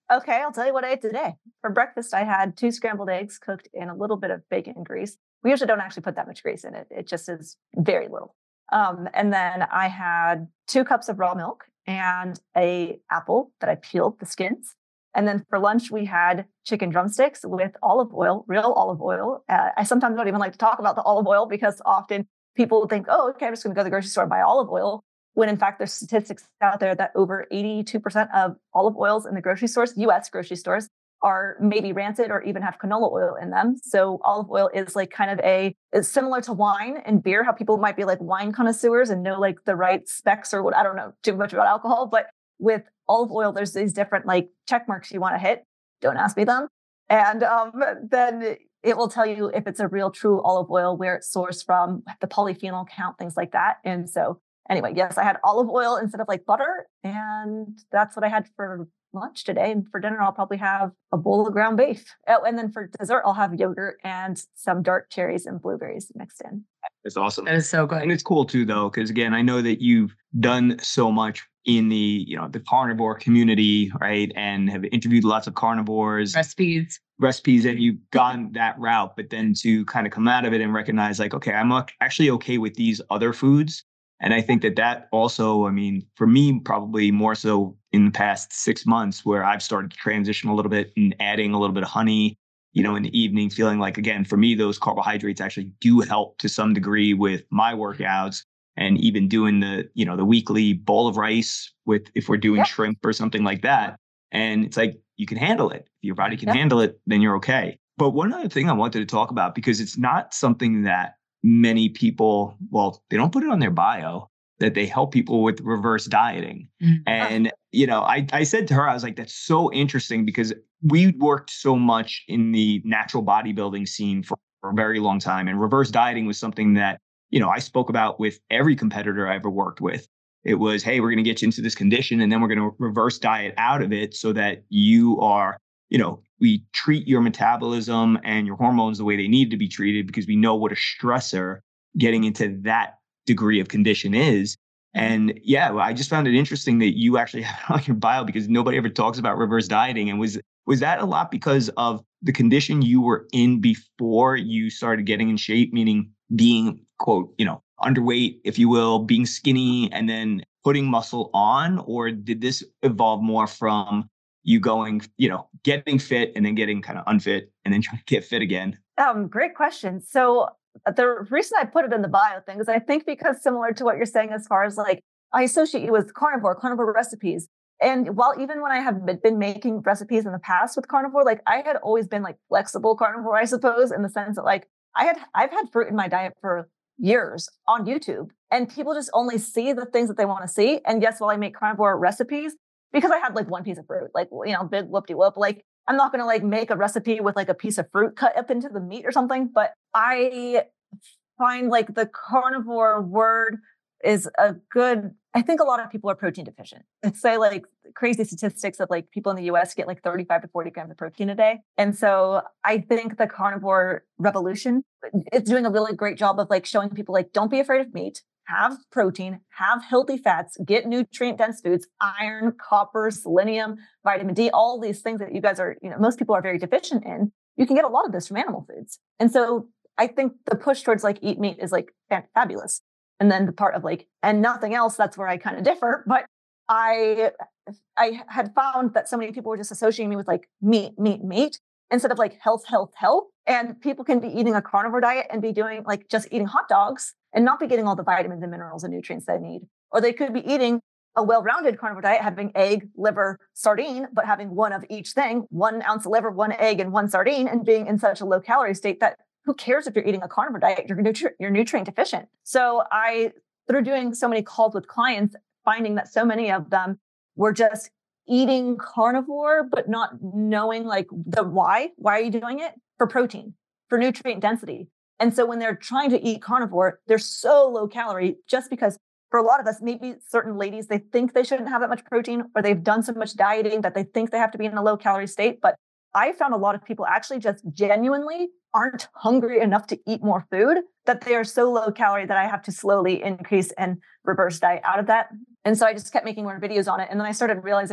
Okay, I'll tell you what I ate today. For breakfast, I had two scrambled eggs cooked in a little bit of bacon and grease. We usually don't actually put that much grease in it. It just is very little. Um, and then I had two cups of raw milk and a apple that I peeled the skins. And then for lunch, we had chicken drumsticks with olive oil, real olive oil. Uh, I sometimes don't even like to talk about the olive oil because often people think, oh, okay, I'm just going to go to the grocery store and buy olive oil. When in fact, there's statistics out there that over eighty-two percent of olive oils in the grocery stores, U S grocery stores, are maybe rancid or even have canola oil in them. So olive oil is like kind of a, is similar to wine and beer, how people might be like wine connoisseurs and know like the right specs or what, I don't know too much about alcohol, but with olive oil, there's these different like check marks you want to hit. Don't ask me them. And um, then it will tell you if it's a real true olive oil, where it's sourced from, the polyphenol count, things like that. And so anyway, yes, I had olive oil instead of like butter. And that's what I had for lunch today. And for dinner, I'll probably have a bowl of ground beef. Oh, and then for dessert, I'll have yogurt and some dark cherries and blueberries mixed in. It's awesome. That is so good. And it's cool too, though, because again, I know that you've done so much in the, you know, the carnivore community, right? And have interviewed lots of carnivores. Recipes. recipes that you've gone that route, but then to kind of come out of it and recognize like, okay, I'm actually okay with these other foods. And I think that that also, I mean, for me, probably more so in the past six months where I've started to transition a little bit and adding a little bit of honey, you know, in the evening, feeling like, again, for me, those carbohydrates actually do help to some degree with my workouts, and even doing the, you know, the weekly bowl of rice with, if we're doing Yep. shrimp or something like that. And it's like, you can handle it. If your body can Yep. handle it, then you're okay. But one other thing I wanted to talk about, because it's not something that many people, well, they don't put it on their bio, that they help people with reverse dieting. Mhm. And, you know, I, I said to her, I was like, that's so interesting, because we worked so much in the natural bodybuilding scene for, for a very long time. And reverse dieting was something that, you know, I spoke about with every competitor I ever worked with. It was, hey, we're going to get you into this condition, and then we're going to reverse diet out of it so that you are, you know, we treat your metabolism and your hormones the way they need to be treated, because we know what a stressor getting into that degree of condition is. And yeah, I just found it interesting that you actually have it on your bio, because nobody ever talks about reverse dieting. And was was that a lot because of the condition you were in before you started getting in shape, meaning being, quote, you know, underweight, if you will, being skinny and then putting muscle on? Or did this evolve more from you going, you know, getting fit and then getting kind of unfit and then trying to get fit again? Um, great question. So the reason I put it in the bio thing is I think because similar to what you're saying, as far as like, I associate you with carnivore, carnivore recipes. And while even when I have been making recipes in the past with carnivore, like I had always been like flexible carnivore, I suppose, in the sense that like I had, I've had fruit in my diet for years on YouTube, and people just only see the things that they want to see. And yes, while I make carnivore recipes, because I had like one piece of fruit, like, you know, big whoop-de-whoop, like I'm not going to like make a recipe with like a piece of fruit cut up into the meat or something. But I find like the carnivore word is a good, I think a lot of people are protein deficient. It's say like crazy statistics of like people in the U S get like thirty-five to forty grams of protein a day. And so I think the carnivore revolution, it's doing a really great job of like showing people like, don't be afraid of meat, have protein, have healthy fats, get nutrient dense foods, iron, copper, selenium, vitamin D, all these things that you guys are, you know, most people are very deficient in. You can get a lot of this from animal foods. And so I think the push towards like eat meat is like fabulous. And then the part of like, and nothing else, that's where I kind of differ. But I, I had found that so many people were just associating me with like meat, meat, meat, instead of like health, health, health. And people can be eating a carnivore diet and be doing like just eating hot dogs and not be getting all the vitamins and minerals and nutrients they need. Or they could be eating a well-rounded carnivore diet, having egg, liver, sardine, but having one of each thing, one ounce of liver, one egg, and one sardine, and being in such a low calorie state that who cares if you're eating a carnivore diet? You're, nutri- you're nutrient deficient. So I, through doing so many calls with clients, finding that so many of them were just eating carnivore, but not knowing like the why. Why are you doing it? For protein, for nutrient density. And so when they're trying to eat carnivore, they're so low calorie just because for a lot of us, maybe certain ladies, they think they shouldn't have that much protein, or they've done so much dieting that they think they have to be in a low calorie state. But I found a lot of people actually just genuinely aren't hungry enough to eat more food, that they are so low calorie that I have to slowly increase and reverse diet out of that. And so I just kept making more videos on it. And then I started realizing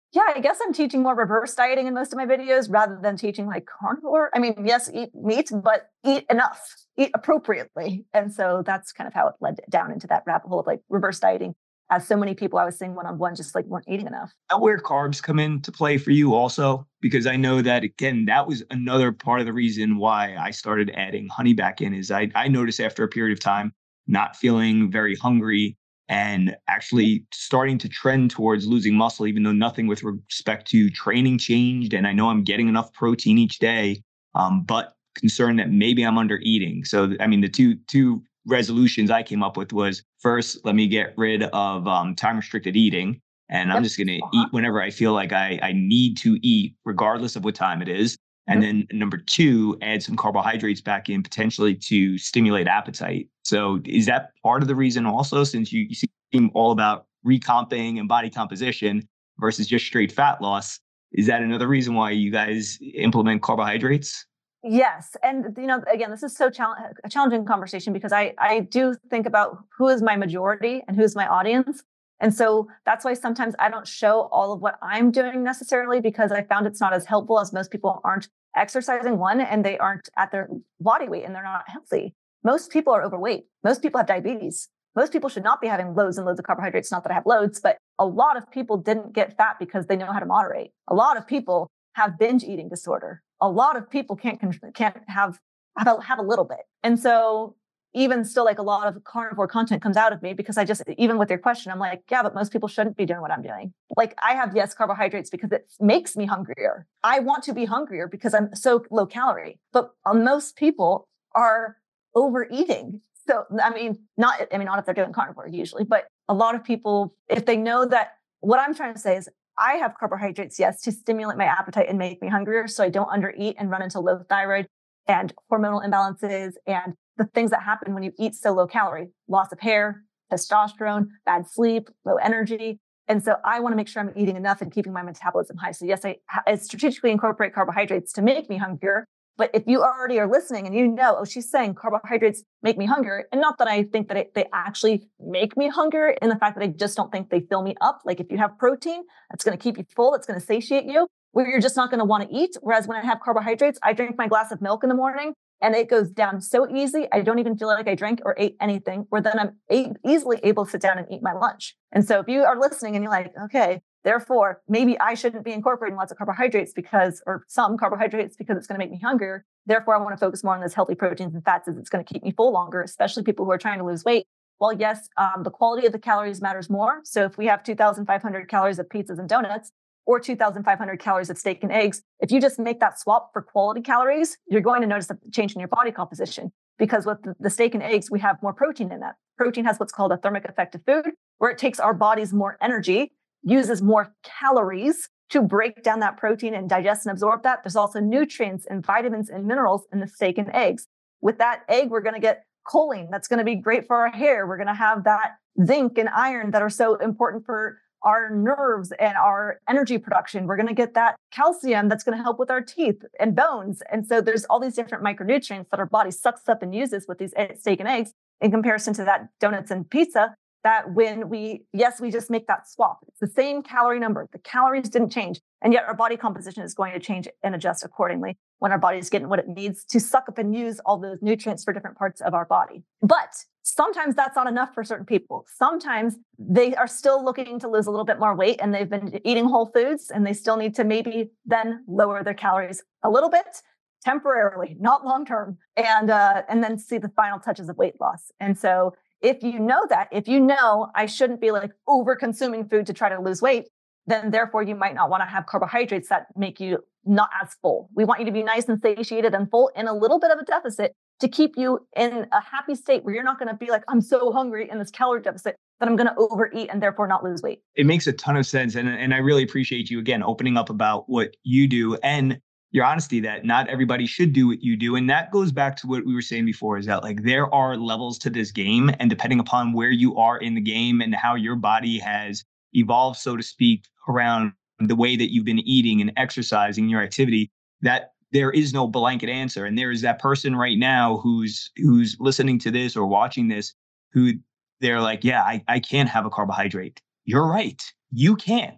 Yeah, I guess I'm teaching more reverse dieting in most of my videos rather than teaching like carnivore. I mean, yes, eat meat, but eat enough, eat appropriately. And so that's kind of how it led down into that rabbit hole of like reverse dieting. As so many people I was seeing one-on-one just like weren't eating enough. That where carbs come into play for you also, because I know that again, that was another part of the reason why I started adding honey back in is I, I noticed after a period of time not feeling very hungry and actually starting to trend towards losing muscle, even though nothing with respect to training changed. And I know I'm getting enough protein each day, um, but concerned that maybe I'm under eating. So, I mean, the two, two resolutions I came up with was first, let me get rid of um, time restricted eating. And I'm Yep. just going to Uh-huh. eat whenever I feel like I, I need to eat, regardless of what time it is. And then number two, add some carbohydrates back in potentially to stimulate appetite. So is that part of the reason also, since you, you seem all about recomping and body composition versus just straight fat loss, is that another reason why you guys implement carbohydrates? Yes. And, you know, again, this is so chal- a challenging conversation because I, I do think about who is my majority and who's my audience. And so that's why sometimes I don't show all of what I'm doing necessarily because I found it's not as helpful as most people aren't exercising one and they aren't at their body weight and they're not healthy. Most people are overweight. Most people have diabetes. Most people should not be having loads and loads of carbohydrates. Not that I have loads, but a lot of people didn't get fat because they know how to moderate. A lot of people have binge eating disorder. A lot of people can't can't have have a, have a little bit. And so even still, like a lot of carnivore content comes out of me because I just, even with your question, I'm like, yeah, but most people shouldn't be doing what I'm doing. Like I have, yes, carbohydrates because it makes me hungrier. I want to be hungrier because I'm so low calorie, but uh, most people are overeating. So, I mean, not, I mean, not if they're doing carnivore usually, but a lot of people, if they know that what I'm trying to say is I have carbohydrates, yes, to stimulate my appetite and make me hungrier so I don't undereat and run into low thyroid and hormonal imbalances and the things that happen when you eat so low calorie, loss of hair, testosterone, bad sleep, low energy. And so I want to make sure I'm eating enough and keeping my metabolism high. So yes, I, I strategically incorporate carbohydrates to make me hungrier. But if you already are listening and you know, oh, she's saying carbohydrates make me hungry. And not that I think that it, they actually make me hungry in the fact that I just don't think they fill me up. Like if you have protein, that's going to keep you full. It's going to satiate you where you're just not going to want to eat. Whereas when I have carbohydrates, I drink my glass of milk in the morning and it goes down so easy. I don't even feel like I drank or ate anything, where then I'm a- easily able to sit down and eat my lunch. And so if you are listening and you're like, okay, therefore, maybe I shouldn't be incorporating lots of carbohydrates because, or some carbohydrates because it's going to make me hungrier. Therefore, I want to focus more on those healthy proteins and fats as it's going to keep me full longer, especially people who are trying to lose weight. Well, yes, um, the quality of the calories matters more. So if we have two thousand five hundred calories of pizzas and donuts, or two thousand five hundred calories of steak and eggs, if you just make that swap for quality calories, you're going to notice a change in your body composition. Because with the steak and eggs, we have more protein in that. Protein has what's called a thermic effect of food, where it takes our bodies more energy, uses more calories to break down that protein and digest and absorb that. There's also nutrients and vitamins and minerals in the steak and eggs. With that egg, we're going to get choline. That's going to be great for our hair. We're going to have that zinc and iron that are so important for our nerves and our energy production. We're going to get that calcium that's going to help with our teeth and bones. And so there's all these different micronutrients that our body sucks up and uses with these steak and eggs in comparison to that donuts and pizza, that when we, yes, we just make that swap. It's the same calorie number. The calories didn't change. And yet our body composition is going to change and adjust accordingly when our body is getting what it needs to suck up and use all those nutrients for different parts of our body. But sometimes that's not enough for certain people. Sometimes they are still looking to lose a little bit more weight and they've been eating whole foods and they still need to maybe then lower their calories a little bit temporarily, not long term, and uh, and then see the final touches of weight loss. And so if you know that, if you know I shouldn't be like over consuming food to try to lose weight, then therefore you might not want to have carbohydrates that make you not as full. We want you to be nice and satiated and full in a little bit of a deficit to keep you in a happy state where you're not going to be like, I'm so hungry in this calorie deficit that I'm going to overeat and therefore not lose weight. It makes a ton of sense. And, and I really appreciate you, again, opening up about what you do and your honesty that not everybody should do what you do. And that goes back to what we were saying before, is that like there are levels to this game, and depending upon where you are in the game and how your body has evolved, so to speak, around the way that you've been eating and exercising your activity, that there is no blanket answer. And there is that person right now who's who's listening to this or watching this, who they're like, yeah, I, I can't have a carbohydrate. You're right. You can't.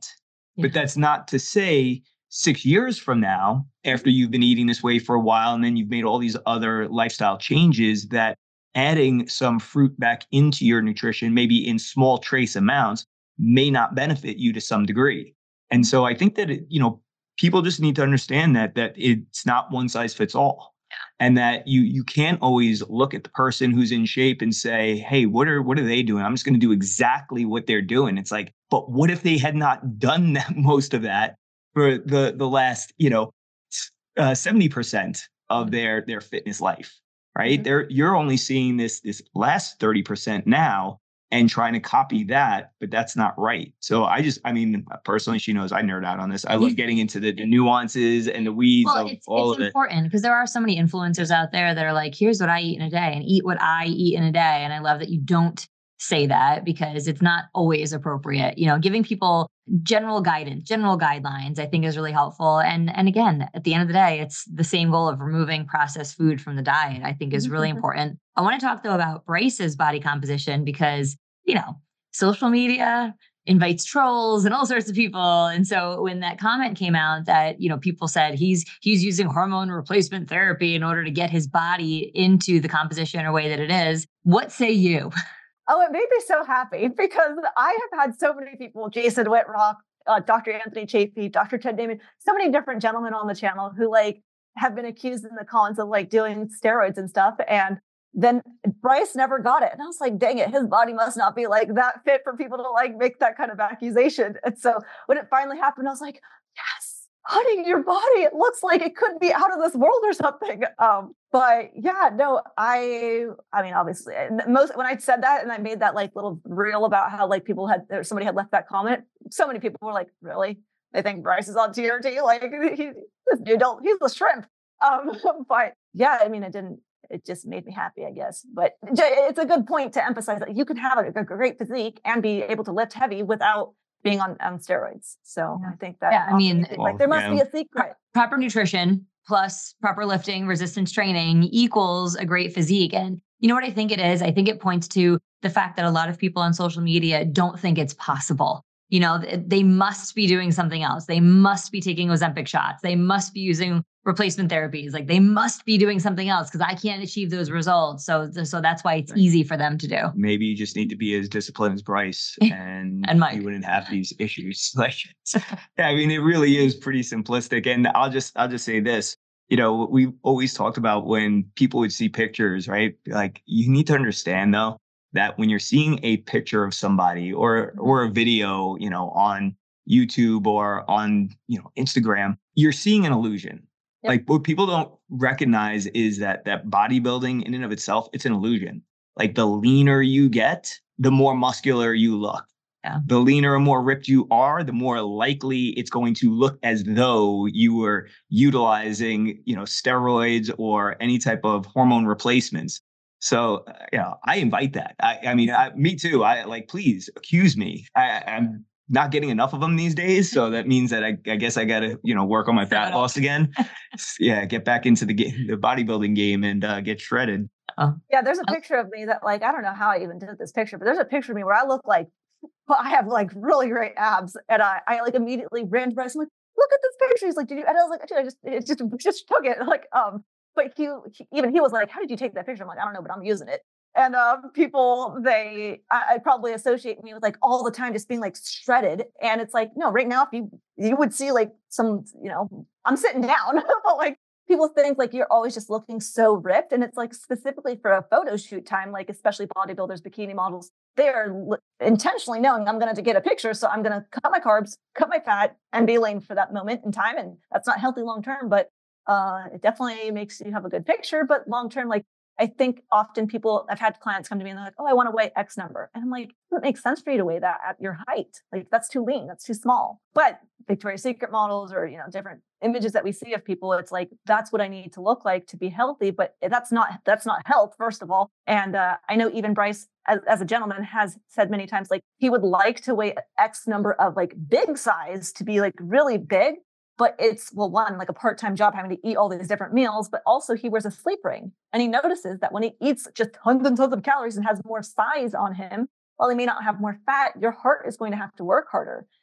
Yeah. But that's not to say six years from now, after you've been eating this way for a while, and then you've made all these other lifestyle changes, that adding some fruit back into your nutrition, maybe in small trace amounts, may not benefit you to some degree. And so I think that, it, you know, people just need to understand that, that it's not one size fits all. And that you you can't always look at the person who's in shape and say, hey, what are what are they doing? I'm just going to do exactly what they're doing. It's like, but what if they had not done that, most of that for the the last, you know, uh, seventy percent of their their fitness life, right? Mm-hmm. They're you're only seeing this this last thirty percent now and trying to copy that, but that's not right. So I just, I mean, personally, she knows I nerd out on this. I love getting into the, the nuances and the weeds well, of it's, all it's of it. It's important because there are so many influencers out there that are like, here's what I eat in a day and eat what I eat in a day. And I love that you don't say that because it's not always appropriate. You know, giving people general guidance, general guidelines, I think is really helpful. And, and again, at the end of the day, it's the same goal of removing processed food from the diet, I think is really important. I want to talk though about Bryce's body composition because, you know, social media invites trolls and all sorts of people. And so when that comment came out that, you know, people said he's he's using hormone replacement therapy in order to get his body into the composition or way that it is, what say you? Oh, it made me so happy because I have had so many people, Jason Whitrock, uh, Doctor Anthony Chafee, Doctor Ted Damon, so many different gentlemen on the channel who like have been accused in the comments of like doing steroids and stuff. And then Bryce never got it. And I was like, dang it, his body must not be like that fit for people to like make that kind of accusation. And so when it finally happened, I was like, yes, honey, your body, it looks like it could be out of this world or something. Um, but yeah, no, I, I mean, obviously most, when I said that and I made that like little reel about how like people had, or somebody had left that comment, so many people were like, really? They think Bryce is on T R T? Like he, this dude don't, he's a shrimp. Um, but yeah, I mean, it didn't, it just made me happy, I guess. But it's a good point to emphasize that you can have a, a great physique and be able to lift heavy without being on, on steroids. So yeah. I think that, yeah, I mean, like well, there must yeah. be a secret. Proper nutrition plus proper lifting, resistance training equals a great physique. And you know what I think it is? I think it points to the fact that a lot of people on social media don't think it's possible. You know, they must be doing something else. They must be taking Ozempic shots. They must be using replacement therapies. Like they must be doing something else because I can't achieve those results. So, so that's why it's easy for them to do. Maybe you just need to be as disciplined as Bryce and, and Mike. You wouldn't have these issues. Like, yeah, I mean, it really is pretty simplistic. And I'll just, I'll just say this, you know, we've always talked about when people would see pictures, right? Like you need to understand though, that when you're seeing a picture of somebody or or a video, you know, on YouTube or on, you know, Instagram, you're seeing an illusion. Yep. Like what people don't recognize is that that bodybuilding in and of itself, it's an illusion. Like the leaner you get, the more muscular you look. Yeah. The leaner and more ripped you are, the more likely it's going to look as though you were utilizing, you know, steroids or any type of hormone replacements. So, uh, you know, I invite that. I, I mean, I, me too. I like, please accuse me. I, I'm not getting enough of them these days. So that means that I, I guess I got to, you know, work on my fat loss again. Yeah. Get back into the game, the bodybuilding game and uh, get shredded. Oh. Yeah. There's a picture of me that like, I don't know how I even did this picture, but there's a picture of me where I look like, well, I have like really great abs. And I, I like immediately ran to Bryce. I'm like, look at this picture. He's like, did you? And I was like, dude, I just, it just, just took it. Like, um, But he, he, even he was like, how did you take that picture? I'm like, I don't know, but I'm using it. And um, people, they, I, I probably associate me with like all the time just being like shredded. And it's like, no, right now, if you, you would see like some, you know, I'm sitting down, but like people think like you're always just looking so ripped. And it's like specifically for a photo shoot time, like especially bodybuilders, bikini models, they are l- intentionally knowing I'm going to get a picture. So I'm going to cut my carbs, cut my fat and be lean for that moment in time. And that's not healthy long-term, but Uh, it definitely makes you have a good picture, but long term, like I think often people, I've had clients come to me and they're like, oh, I want to weigh X number. And I'm like, it doesn't make sense for you to weigh that at your height. Like that's too lean, that's too small. But Victoria's Secret models or, you know, different images that we see of people, it's like, that's what I need to look like to be healthy. But that's not, that's not health, first of all. And uh, I know even Bryce, as, as a gentleman, has said many times, like he would like to weigh X number of like big size to be like really big. But it's, well, one, like a part-time job having to eat all these different meals, but also he wears a sleep ring. And he notices that when he eats just tons and tons of calories and has more size on him, while he may not have more fat, your heart is going to have to work harder.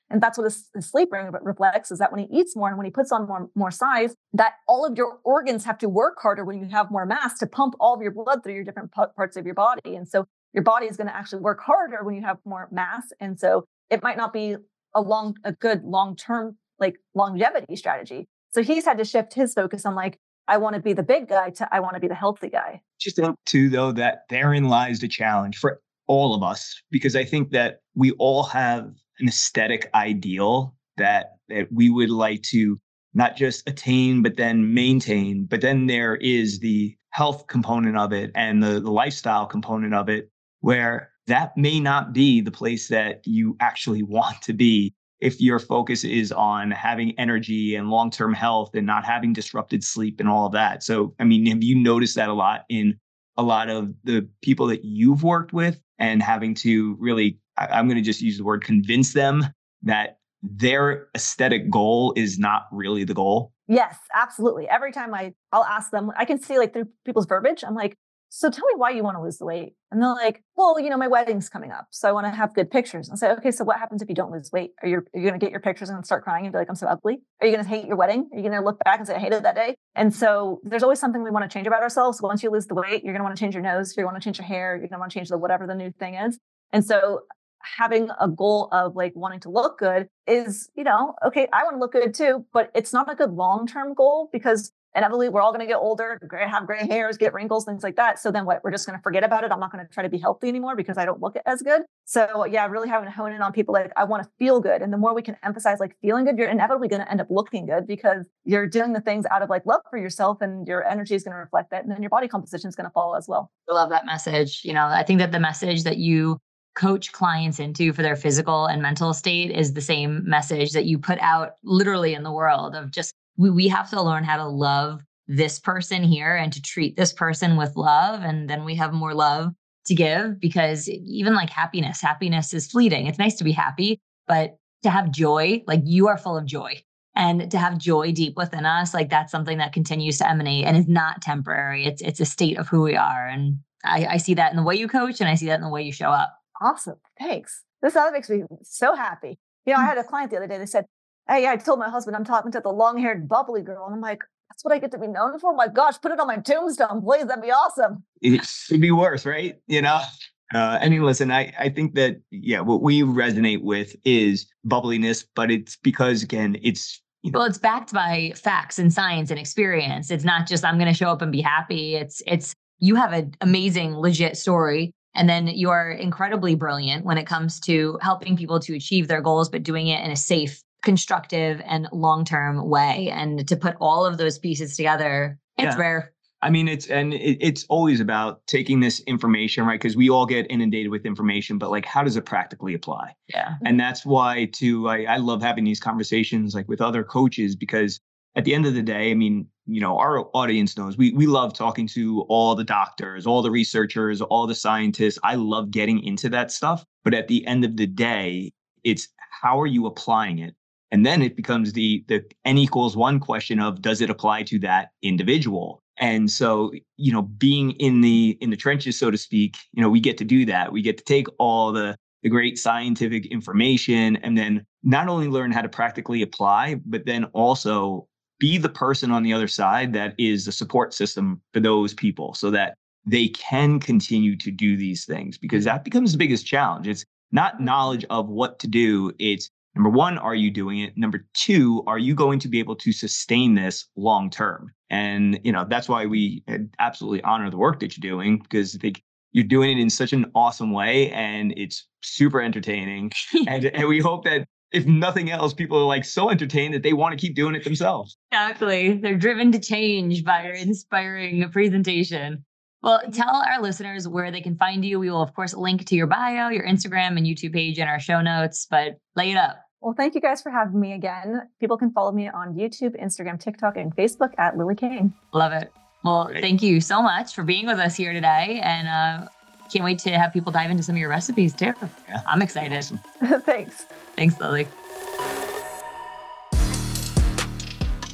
And that's what his, his sleep reflects, is that when he eats more and when he puts on more, more size, that all of your organs have to work harder when you have more mass to pump all of your blood through your different p- parts of your body. And so your body is going to actually work harder when you have more mass. And so it might not be a long, a good long-term, like longevity strategy. So he's had to shift his focus on like, I want to be the big guy to I want to be the healthy guy. Just think too, though, that therein lies the challenge for all of us, because I think that we all have an aesthetic ideal that that we would like to not just attain, but then maintain. But then there is the health component of it and the, the lifestyle component of it, where that may not be the place that you actually want to be if your focus is on having energy and long-term health and not having disrupted sleep and all of that. So, I mean, have you noticed that a lot in a lot of the people that you've worked with, and having to really, I, I'm going to just use the word, convince them that their aesthetic goal is not really the goal? Yes, absolutely. Every time I, I'll ask them, I can see like through people's verbiage. I'm like, so tell me why you want to lose the weight. And they're like, well, you know, my wedding's coming up, so I want to have good pictures. And I say, okay, so what happens if you don't lose weight? Are you, are you going to get your pictures and start crying and be like, I'm so ugly? Are you going to hate your wedding? Are you going to look back and say, I hated that day? And so there's always something we want to change about ourselves. Once you lose the weight, you're going to want to change your nose. You're going to want to change your hair. You're going to want to change the whatever the new thing is. And so having a goal of like wanting to look good is, you know, okay, I want to look good too, but it's not a good long-term goal, because inevitably we're all going to get older, have gray hairs, get wrinkles, things like that. So then what? We're just going to forget about it. I'm not going to try to be healthy anymore because I don't look as good. So yeah, really having to hone in on people like, I want to feel good. And the more we can emphasize like feeling good, you're inevitably going to end up looking good, because you're doing the things out of like love for yourself, and your energy is going to reflect that. And then your body composition is going to follow as well. I love that message. You know, I think that the message that you coach clients into for their physical and mental state is the same message that you put out literally in the world of just, we, we have to learn how to love this person here and to treat this person with love. And then we have more love to give, because even like happiness, happiness is fleeting. It's nice to be happy, but to have joy, like you are full of joy, and to have joy deep within us, like that's something that continues to emanate and is not temporary. It's, it's a state of who we are. And I, I see that in the way you coach, and I see that in the way you show up. Awesome. Thanks. This all makes me so happy. You know, I had a client the other day, they said, hey, I told my husband I'm talking to the long-haired bubbly girl. And I'm like, that's what I get to be known for? My gosh, put it on my tombstone, please. That'd be awesome. It could be worse, right? You know? Uh, I mean, listen, I, I think that, yeah, what we resonate with is bubbliness, but it's because, again, it's, you know. Well, it's backed by facts and science and experience. It's not just, I'm going to show up and be happy. It's, it's, you have an amazing, legit story. And then you are incredibly brilliant when it comes to helping people to achieve their goals, but doing it in a safe, constructive, and long-term way. And to put all of those pieces together, it's yeah. rare. I mean, it's, and it, it's always about taking this information, right? Because we all get inundated with information, but like, how does it practically apply? Yeah. And that's why too, I, I love having these conversations like with other coaches, because at the end of the day, I mean, you know, our audience knows we we love talking to all the doctors, all the researchers, all the scientists. I love getting into that stuff. But at the end of the day, it's how are you applying it? And then it becomes the the N equals one question of, does it apply to that individual? And so, you know, being in the in the trenches, so to speak, you know, we get to do that. We get to take all the the great scientific information and then not only learn how to practically apply, but then also be the person on the other side that is the support system for those people so that they can continue to do these things, because that becomes the biggest challenge. It's not knowledge of what to do. It's number one, are you doing it? Number two, are you going to be able to sustain this long term? And, you know, that's why we absolutely honor the work that you're doing, because I think you're doing it in such an awesome way and it's super entertaining. and, and we hope that if nothing else, people are like so entertained that they want to keep doing it themselves. Exactly. They're driven to change by your inspiring presentation. Well, tell our listeners where they can find you. We will, of course, link to your bio, your Instagram and YouTube page in our show notes, but lay it up. Well, thank you guys for having me again. People can follow me on YouTube, Instagram, TikTok, and Facebook at Lily Kane. Love it. Well, Great. Thank you so much for being with us here today. And uh, can't wait to have people dive into some of your recipes too. Yeah. I'm excited. Awesome. Thanks. Thanks, Lily.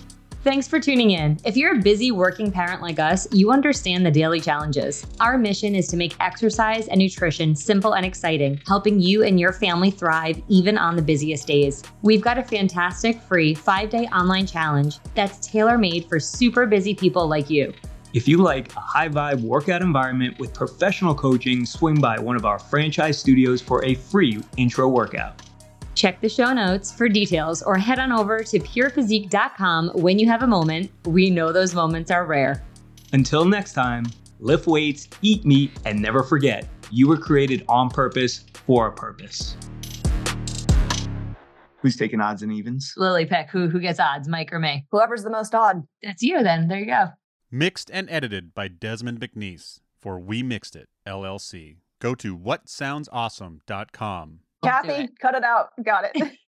Thanks for tuning in. If you're a busy working parent like us, you understand the daily challenges. Our mission is to make exercise and nutrition simple and exciting, helping you and your family thrive even on the busiest days. We've got a fantastic free five-day online challenge that's tailor-made for super busy people like you. If you like a high-vibe workout environment with professional coaching, swing by one of our franchise studios for a free intro workout. Check the show notes for details or head on over to pure physique dot com when you have a moment. We know those moments are rare. Until next time, lift weights, eat meat, and never forget, you were created on purpose for a purpose. Who's taking odds and evens? Lily, pick who who gets odds, Mike or me? Whoever's the most odd. That's you then. There you go. Mixed and edited by Desmond McNeese for We Mixed It, L L C. Go to what sounds awesome dot com. Kathy, it. cut it out. Got it.